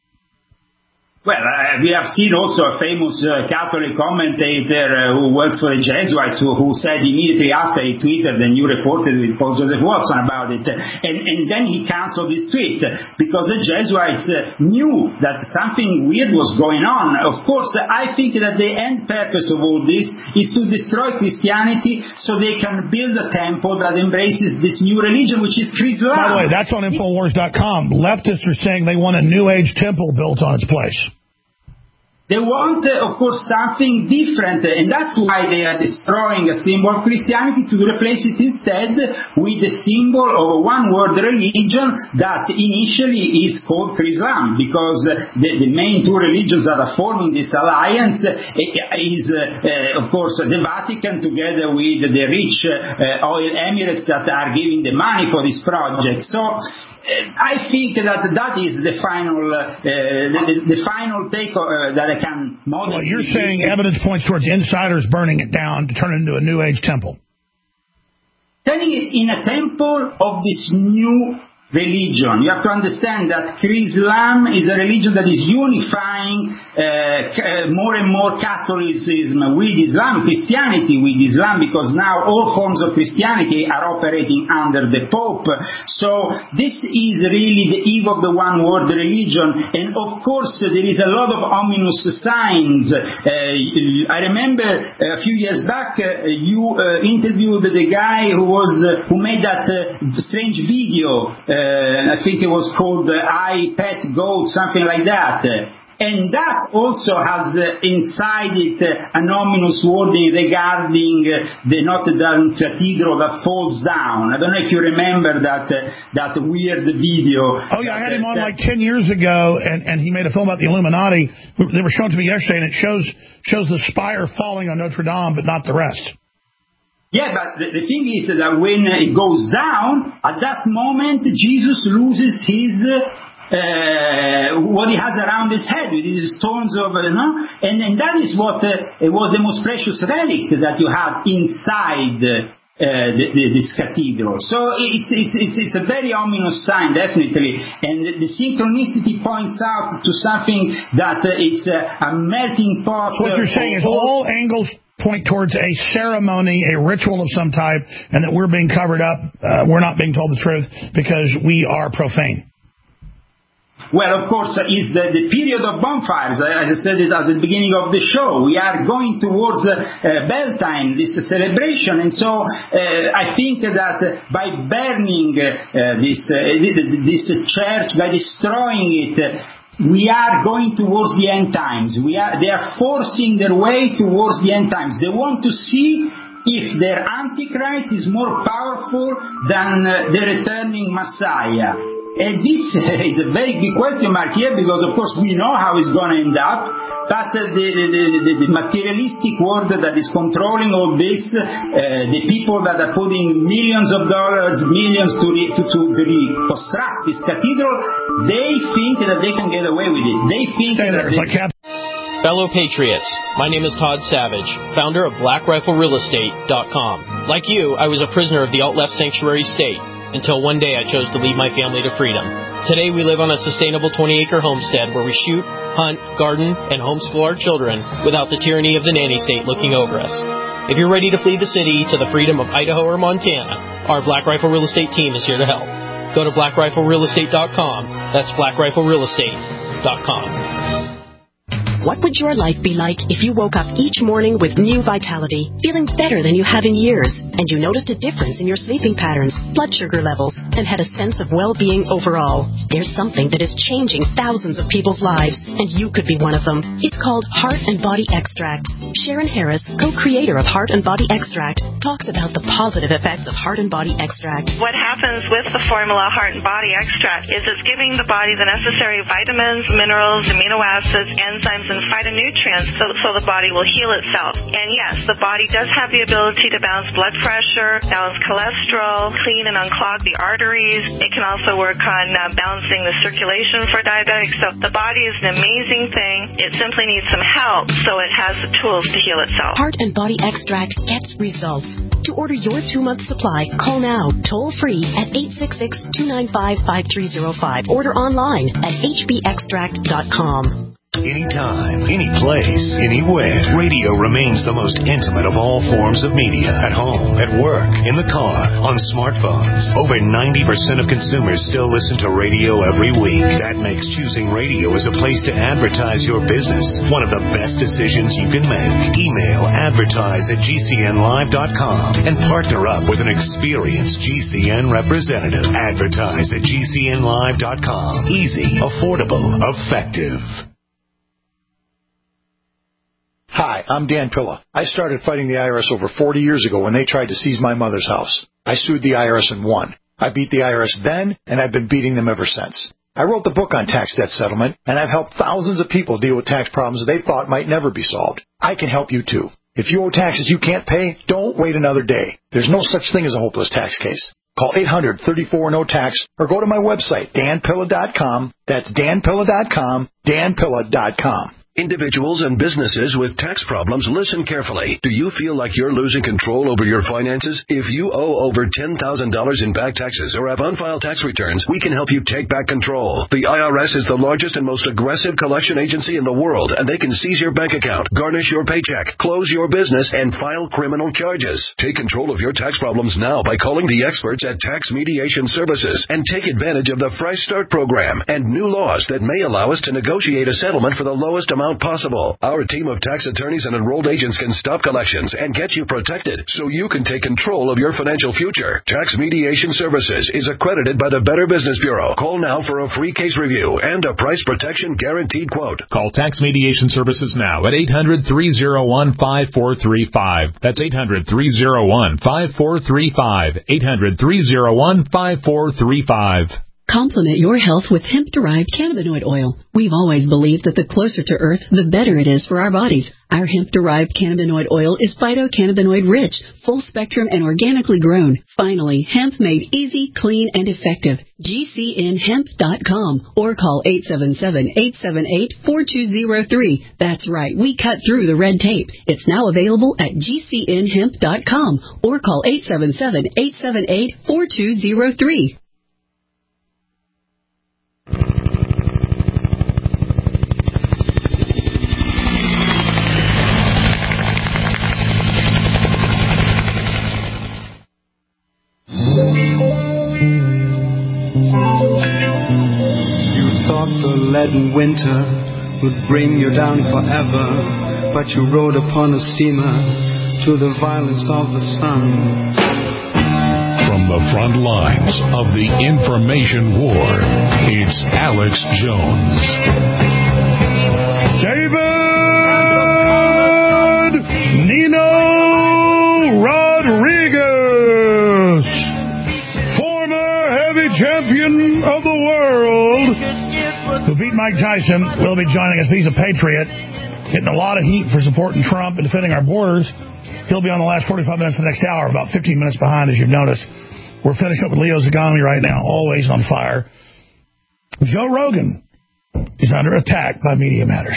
Speaker 19: Well, uh, we have seen also a famous uh, Catholic commentator uh, who works for the Jesuits who, who said immediately after he tweeted, and you reported with Paul Joseph Watson about it, and, and then he cancelled his tweet because the Jesuits uh, knew that something weird was going on. Of course, I think that the end purpose of all this is to destroy Christianity so they can build a temple that embraces this new religion, which is Islam.
Speaker 11: By the way, that's on Infowars dot com. Leftists are saying they want a New Age temple built on its place.
Speaker 19: They want, uh, of course, something different, and that's why they are destroying a symbol of Christianity to replace it instead with the symbol of a one-world religion that initially is called Islam, because uh, the, the main two religions that are forming this alliance uh, is, uh, uh, of course, the Vatican together with the rich uh, oil emirates that are giving the money for this project. So uh, I think that that is the final, uh, the, the final take uh, that I can model.
Speaker 11: Well, you're saying evidence points towards insiders burning it down to turn it into a New Age temple.
Speaker 19: Turning it in a temple of this new religion. You have to understand that Islam is a religion that is unifying uh, more and more Catholicism with Islam, Christianity with Islam, because now all forms of Christianity are operating under the Pope. So this is really the eve of the one world religion, and of course there is a lot of ominous signs. Uh, I remember a few years back uh, you uh, interviewed the guy who was uh, who made that uh, strange video. Uh, Uh, I think it was called uh, I Pet Goat, something like that. And that also has uh, inside it uh, an ominous wording regarding uh, the Notre Dame Cathedral that falls down. I don't know if you remember that uh, that weird video.
Speaker 11: Oh, yeah, I had him on like ten years ago, and, and he made a film about the Illuminati. They were shown to me yesterday, and it shows shows the spire falling on Notre Dame, but not the rest.
Speaker 19: Yeah, but the, the thing is that when it goes down, at that moment, Jesus loses his, uh, what he has around his head, with his stones of, you know, and, and that is what uh, was the most precious relic that you have inside uh, the, the, this cathedral. So it's, it's, it's, it's a very ominous sign, definitely, and the, the synchronicity points out to something that uh, it's uh, a melting pot.
Speaker 11: So what you're saying is all angles point towards a ceremony, a ritual of some type, and that we're being covered up, uh, we're not being told the truth because we are profane.
Speaker 19: Well, of course, is the, the period of bonfires, as I said it at the beginning of the show. We are going towards uh, uh, Beltane, this celebration, and so uh, I think that by burning uh, this, uh, this church, by destroying it, uh, we are going towards the end times. We are, they are forcing their way towards the end times. They want to see if their Antichrist is more powerful than uh, the returning Messiah. And this is a very big question mark here, because of course we know how it's going to end up, but uh, the, the, the, the materialistic world that is controlling all this, uh, the people that are putting millions of dollars, millions to, re, to, to, to reconstruct this cathedral, they think that they can get away with it. They think
Speaker 11: hey
Speaker 19: that
Speaker 11: there,
Speaker 19: they...
Speaker 11: like
Speaker 3: Fellow Patriots, my name is Todd Savage, founder of Black Rifle Real Estate dot com. Like you, I was a prisoner of the alt-left sanctuary state, until one day I chose to lead my family to freedom. Today we live on a sustainable twenty-acre homestead where we shoot, hunt, garden, and homeschool our children without the tyranny of the nanny state looking over us. If you're ready to flee the city to the freedom of Idaho or Montana, our Black Rifle Real Estate team is here to help. Go to Black Rifle Real Estate dot com. That's Black Rifle Real Estate dot com.
Speaker 7: What would your life be like if you woke up each morning with new vitality, feeling better than you have in years, and you noticed a difference in your sleeping patterns, blood sugar levels, and had a sense of well-being overall? There's something that is changing thousands of people's lives, and you could be one of them. It's called Heart and Body Extract. Sharon Harris, co-creator of Heart and Body Extract, talks about the positive effects of Heart and Body Extract.
Speaker 2: What happens with the formula Heart and Body Extract is it's giving the body the necessary vitamins, minerals, amino acids, enzymes, and phytonutrients so, so the body will heal itself. And yes, the body does have the ability to balance blood pressure, balance cholesterol, clean and unclog the arteries. It can also work on uh, balancing the circulation for diabetics. So the body is an amazing thing. It simply needs some help so it has the tools to heal itself.
Speaker 7: Heart and Body Extract gets results. To order your two-month supply, call now, toll-free at eight six six, two nine five, five three zero five. Order online at h b extract dot com.
Speaker 5: Anytime, any place, anywhere, radio remains the most intimate of all forms of media. At home, at work, in the car, on smartphones. Over ninety percent of consumers still listen to radio every week. That makes choosing radio as a place to advertise your business one of the best decisions you can make. Email advertise at g c n live dot com and partner up with an experienced G C N representative. Advertise at g c n live dot com. Easy, affordable, effective.
Speaker 15: Hi, I'm Dan Pilla. I started fighting the I R S over forty years ago when they tried to seize my mother's house. I sued the I R S and won. I beat the I R S then, and I've been beating them ever since. I wrote the book on tax debt settlement, and I've helped thousands of people deal with tax problems they thought might never be solved. I can help you too. If you owe taxes you can't pay, don't wait another day. There's no such thing as a hopeless tax case. Call eight hundred, thirty-four, N O tax or go to my website, dan pilla dot com. That's dan pilla dot com, dan pilla dot com.
Speaker 8: Individuals and businesses with tax problems, listen carefully. Do you feel like you're losing control over your finances? If you owe over ten thousand dollars in back taxes or have unfiled tax returns, we can help you take back control. The I R S is the largest and most aggressive collection agency in the world, and they can seize your bank account, garnish your paycheck, close your business, and file criminal charges. Take control of your tax problems now by calling the experts at Tax Mediation Services and take advantage of the Fresh Start program and new laws that may allow us to negotiate a settlement for the lowest amount possible. Our team of tax attorneys and enrolled agents can stop collections and get you protected so you can take control of your financial future. Tax Mediation Services is accredited by the Better Business Bureau. Call now for a free case review and a price protection guaranteed quote.
Speaker 9: Call Tax Mediation Services now at eight hundred, three oh one, five four three five. That's eight hundred, three oh one, five four three five. eight hundred, three oh one, five four three five.
Speaker 7: Complement your health with hemp-derived cannabinoid oil. We've always believed that the closer to Earth, the better it is for our bodies. Our hemp-derived cannabinoid oil is phytocannabinoid rich, full spectrum, and organically grown. Finally, hemp made easy, clean, and effective. G C N hemp dot com or call eight seven seven, eight seven eight, four two zero three. That's right, we cut through the red tape. It's now available at G C N hemp dot com or call eight seven seven, eight seven eight, four two zero three.
Speaker 10: Leaden winter would bring you down forever, but you rode upon a steamer to the violence of the sun.
Speaker 4: From the front lines of the information war, it's Alex Jones.
Speaker 11: David Nino Rodriguez, former heavy champion of the world, who beat Mike Tyson, will be joining us. He's a patriot, getting a lot of heat for supporting Trump and defending our borders. He'll be on the last forty-five minutes of the next hour, about fifteen minutes behind, as you've noticed. We're finishing up with Leo Zagami right now, always on fire. Joe Rogan is under attack by Media Matters.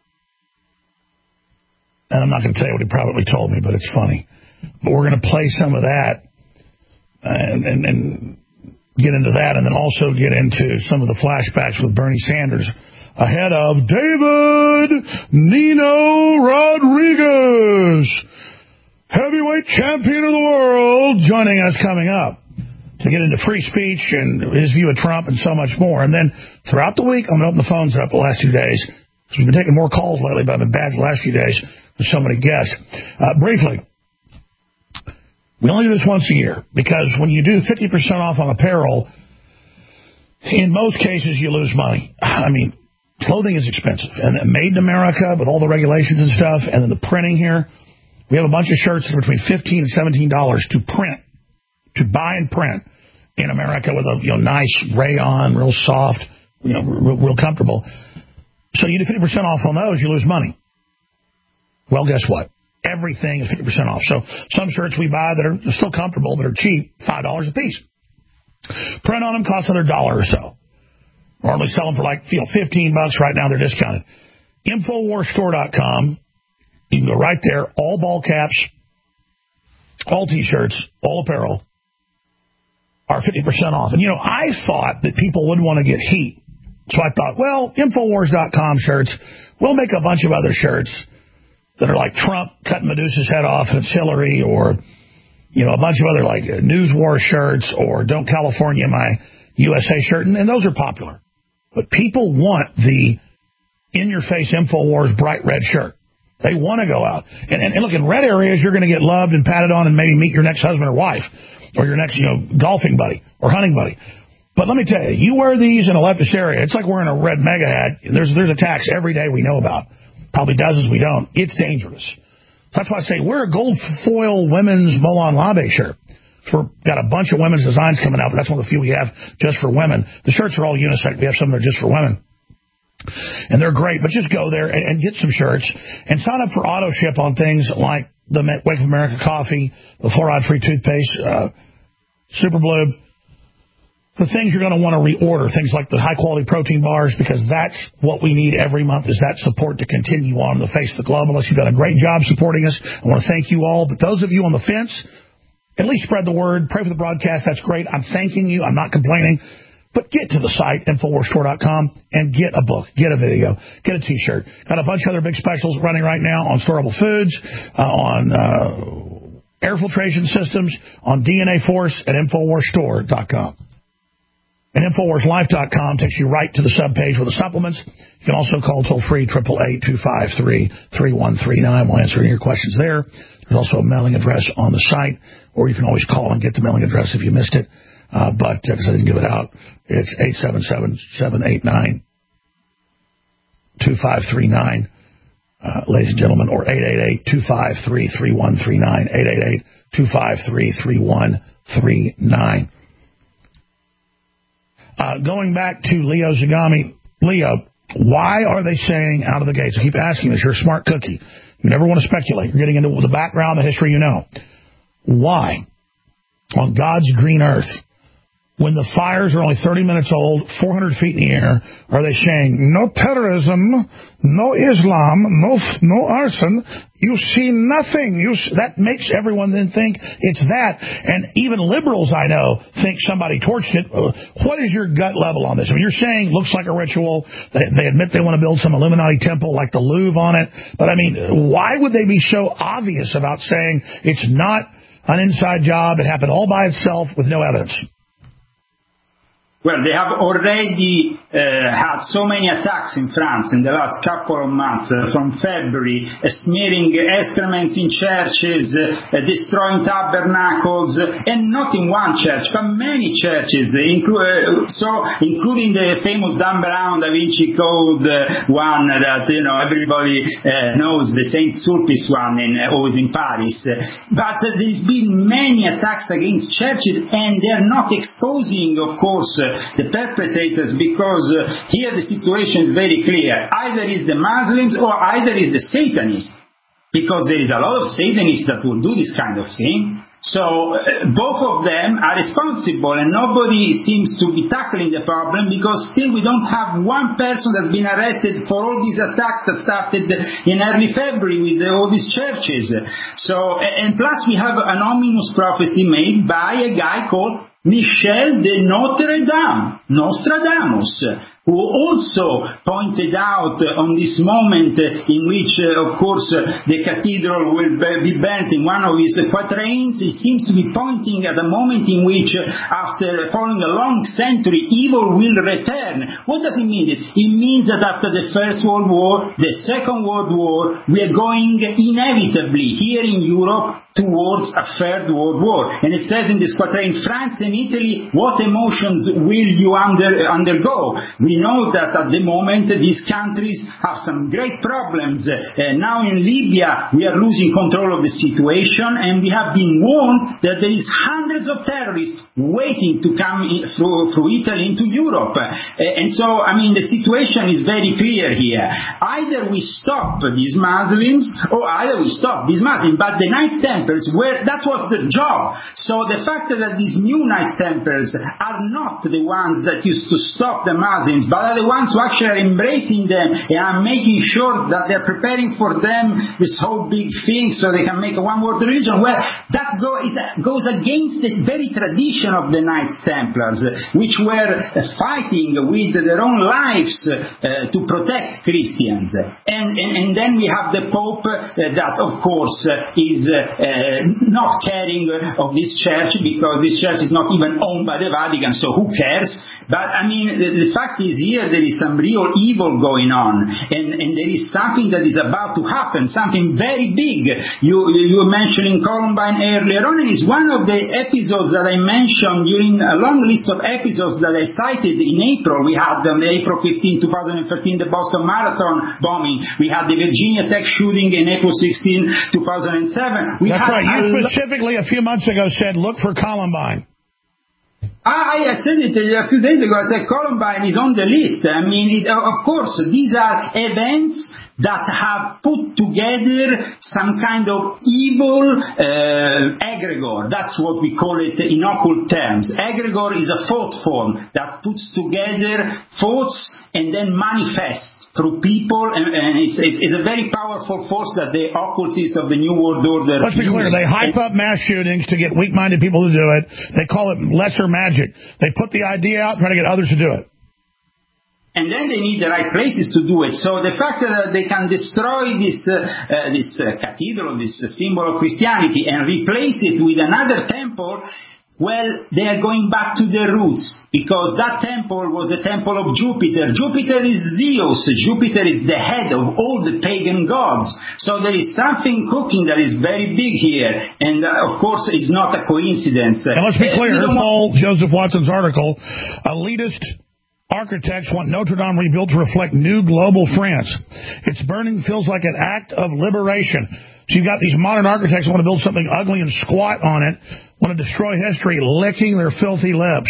Speaker 11: And I'm not going to tell you what he probably told me, but it's funny. But we're going to play some of that and, and, and get into that, and then also get into some of the flashbacks with Bernie Sanders ahead of David Nino Rodriguez, heavyweight champion of the world, joining us coming up to get into free speech and his view of Trump and so much more. And then throughout the week, I'm going to open the phones up the last two days. We've been taking more calls lately, but I've been bad the last few days with so many guests. Uh, briefly, we only do this once a year because when you do fifty percent off on apparel, in most cases you lose money. I mean, clothing is expensive, and made in America with all the regulations and stuff, and then the printing here. We have a bunch of shirts that are between fifteen dollars and seventeen dollars to print, to buy and print in America with a you know nice rayon, real soft, you know, real, real comfortable. So you do fifty percent off on those, you lose money. Well, guess what? Everything is fifty percent off. So some shirts we buy that are still comfortable but are cheap, five dollars a piece. Print on them costs another dollar or so. Or only sell them for like you know, fifteen bucks right now. They're discounted. Infowars store dot com. You can go right there. All ball caps, all T-shirts, all apparel are fifty percent off. And, you know, I thought that people wouldn't want to get heat. So I thought, well, Infowars dot com shirts, we'll make a bunch of other shirts that are like Trump cutting Medusa's head off and it's Hillary, or, you know, a bunch of other like News War shirts, or Don't California My U S A shirt. And, and those are popular. But people want the in-your-face Infowars bright red shirt. They want to go out. And, and, and look, in red areas, you're going to get loved and patted on and maybe meet your next husband or wife, or your next, you know, golfing buddy or hunting buddy. But let me tell you, you wear these in a leftist area, it's like wearing a red mega hat. There's, there's attacks every day we know about. Probably dozens we don't. It's dangerous. That's why I say wear a gold foil women's Molon Labe shirt. We've got a bunch of women's designs coming out, but that's one of the few we have just for women. The shirts are all unisex. We have some that are just for women. And they're great, but just go there and, and get some shirts and sign up for auto ship on things like the Wake of America coffee, the fluoride-free toothpaste, uh, Super Blue, the things you're going to want to reorder, things like the high-quality protein bars, because that's what we need every month, is that support to continue on the face of the globe. Unless you've done a great job supporting us, I want to thank you all. But those of you on the fence, at least spread the word. Pray for the broadcast. That's great. I'm thanking you. I'm not complaining. But get to the site, Infowars store dot com, and get a book, get a video, get a T-shirt. Got a bunch of other big specials running right now on storable foods, uh, on uh, air filtration systems, on D N A Force at Infowars store dot com. And Infowars life dot com takes you right to the subpage with the supplements. You can also call toll-free, eight eight eight, two five three, three one three nine. We'll answer any of your questions there. There's also a mailing address on the site, or you can always call and get the mailing address if you missed it. Uh, but, because uh, I didn't give it out, it's eight seven seven, seven eight nine, two five three nine, uh, ladies and gentlemen, or eight eight eight, two five three, three one three nine, eight eight eight, two five three, three one three nine. Uh, going back to Leo Zagami. Leo, why are they saying out of the gates? I keep asking this. You're a smart cookie. You never want to speculate. You're getting into the background, the history you know. Why, on God's green earth, when the fires are only thirty minutes old, four hundred feet in the air, are they saying, no terrorism, no Islam, no no arson, you see nothing. You see, that makes everyone then think it's that. And even liberals, I know, think somebody torched it. What is your gut level on this? I mean, you're saying looks like a ritual. They, they admit they want to build some Illuminati temple like the Louvre on it. But, I mean, why would they be so obvious about saying it's not an inside job, it happened all by itself with no evidence?
Speaker 19: Well, they have already uh, had so many attacks in France in the last couple of months, uh, from February, uh, smearing excrements in churches, uh, uh, destroying tabernacles, uh, and not in one church, but many churches, uh, inclu- uh, so including the famous Dan Brown Da Vinci Code uh, one that you know everybody uh, knows, the Saint Sulpice one, in, uh, always in Paris. Uh, but uh, there's been many attacks against churches, and they're not exposing, of course, uh, the perpetrators, because uh, here the situation is very clear. Either it's the Muslims or either it's the Satanists, because there is a lot of Satanists that will do this kind of thing. So uh, both of them are responsible, and nobody seems to be tackling the problem, because still we don't have one person that's been arrested for all these attacks that started in early February with uh, all these churches. So, and plus we have an ominous prophecy made by a guy called Michel de Notre Dame, Nostradamus, who also pointed out on this moment in which, uh, of course, uh, the cathedral will be burnt in one of his quatrains. He seems to be pointing at a moment in which, uh, after following a long century, evil will return. What does it mean? It means that after the First World War, the Second World War, we are going inevitably here in Europe towards a Third World War. And it says in this quatrain, France and Italy, what emotions will you under, undergo? We know that at the moment these countries have some great problems. Uh, now in Libya we are losing control of the situation, and we have been warned that there is hundreds of terrorists waiting to come in through, through Italy into Europe. Uh, and so, I mean, the situation is very clear here. Either we stop these Muslims, or either we stop these Muslims. But the Knights Templars, were, that was their job. So the fact that these new Knights Templars are not the ones that used to stop the Muslims, but are the ones who actually are embracing them and are making sure that they're preparing for them this whole big thing so they can make a one-world religion, well, that go, is, goes against the very tradition of the Knights Templars, which were uh, fighting with their own lives uh, to protect Christians. And, and, and then we have the Pope uh, that, of course, uh, is uh, uh, not caring of this church, because this church is not even owned by the Vatican, so who cares? But, I mean, the, the fact is here there is some real evil going on, and, and there is something that is about to happen, something very big. You, you were mentioning Columbine earlier on, and it's one of the episodes that I mentioned during a long list of episodes that I cited in April. We had um, April fifteenth, twenty thirteen, the Boston Marathon bombing. We had the Virginia Tech shooting in April sixteenth, two thousand seven. We
Speaker 11: That's
Speaker 19: had
Speaker 11: right. You specifically a few months ago said, look for Columbine.
Speaker 19: I, I said it a few days ago. I said Columbine is on the list. I mean, it, of course, these are events that have put together some kind of evil uh, egregor. That's what we call it in occult terms. Egregor is a thought form that puts together thoughts and then manifests through people, and, and it's, it's, it's a very powerful force that the occultists of the New World Order
Speaker 11: Let's be clear, they hype up mass shootings to get weak-minded people to do it. They call it lesser magic. They put the idea out and try to get others to do it.
Speaker 19: And then they need the right places to do it. So the fact that they can destroy this uh, uh, this uh, cathedral, this uh, symbol of Christianity, and replace it with another temple, well, they are going back to their roots, because that temple was the temple of Jupiter. Jupiter is Zeus. Jupiter is the head of all the pagan gods. So there is something cooking that is very big here, and uh, of course it's not a coincidence.
Speaker 11: And let's be
Speaker 19: uh,
Speaker 11: clear, Paul Joseph Watson's article, elitist architects want Notre Dame rebuilt to reflect new global France. Its burning feels like an act of liberation. So you've got these modern architects who want to build something ugly and squat on it, want to destroy history, licking their filthy lips.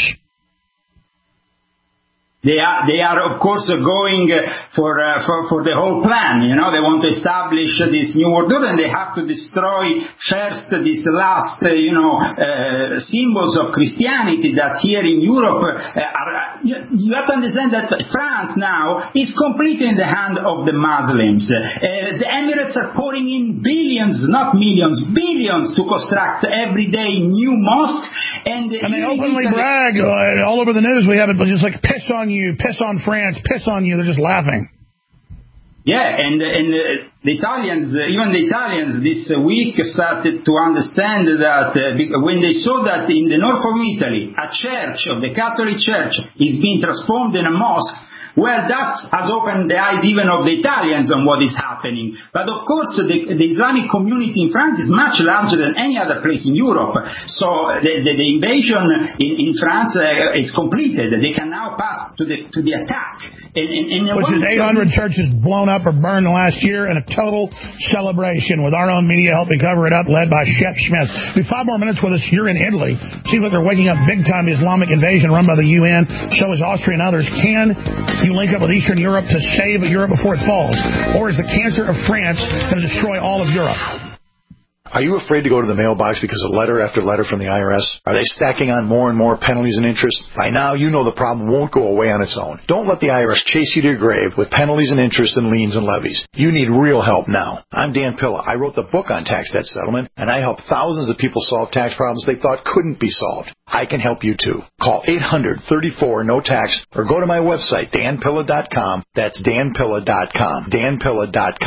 Speaker 19: They are, they are of course, going for, uh, for for the whole plan. You know, they want to establish this new world order, and they have to destroy first these last, uh, you know, uh, symbols of Christianity that here in Europe uh, are. You, you have to understand that France now is completely in the hand of the Muslims. Uh, the Emirates are pouring in billions, not millions, billions to construct every day new mosques, and,
Speaker 11: and they openly brag uh, all over the news. We have it, but just like piss on you. You, piss on France, piss on you. They're just laughing.
Speaker 19: Yeah, and and uh, the Italians, uh, even the Italians this uh, week started to understand that uh, when they saw that in the north of Italy, a church of the Catholic Church is being transformed in a mosque, well, that has opened the eyes even of the Italians on what is happening. But of course, the, the Islamic community in France is much larger than any other place in Europe. So the, the, the invasion in, in France uh, is completed. They can now pass to the to the attack. And, and, and
Speaker 11: Which is eight hundred churches blown up or burned last year, and a total celebration with our own media helping cover it up, led by Shep Smith. Be five more minutes with us. You're in Italy. Seems like they're waking up big time. The Islamic invasion run by the U N. So is Austria and others. Can you link up with Eastern Europe to save Europe before it falls? Or is the cancer of France going to destroy all of Europe?
Speaker 15: Are you afraid to go to the mailbox because of letter after letter from the I R S? Are they stacking on more and more penalties and interest? By now, you know the problem won't go away on its own. Don't let the I R S chase you to your grave with penalties and interest and liens and levies. You need real help now. I'm Dan Pilla. I wrote the book on tax debt settlement, and I help thousands of people solve tax problems they thought couldn't be solved. I can help you, too. Call eight hundred, thirty-four, no tax or go to my website, dan pilla dot com. That's dan pilla dot com. dan pilla dot com.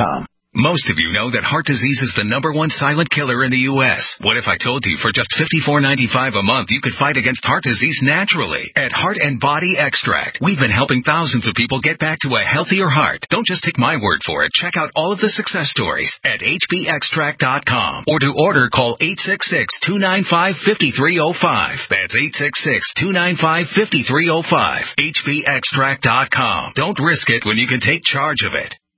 Speaker 1: Most of you know that heart disease is the number one silent killer in the U S What if I told you for just fifty-four ninety-five a month you could fight against heart disease naturally? At Heart and Body Extract, we've been helping thousands of people get back to a healthier heart. Don't just take my word for it. Check out all of the success stories at H B extract dot com. Or to order, call eight six six, two nine five, five three zero five. That's eight six six, two nine five, five three zero five. H B extract dot com. Don't risk it when you can take charge of it.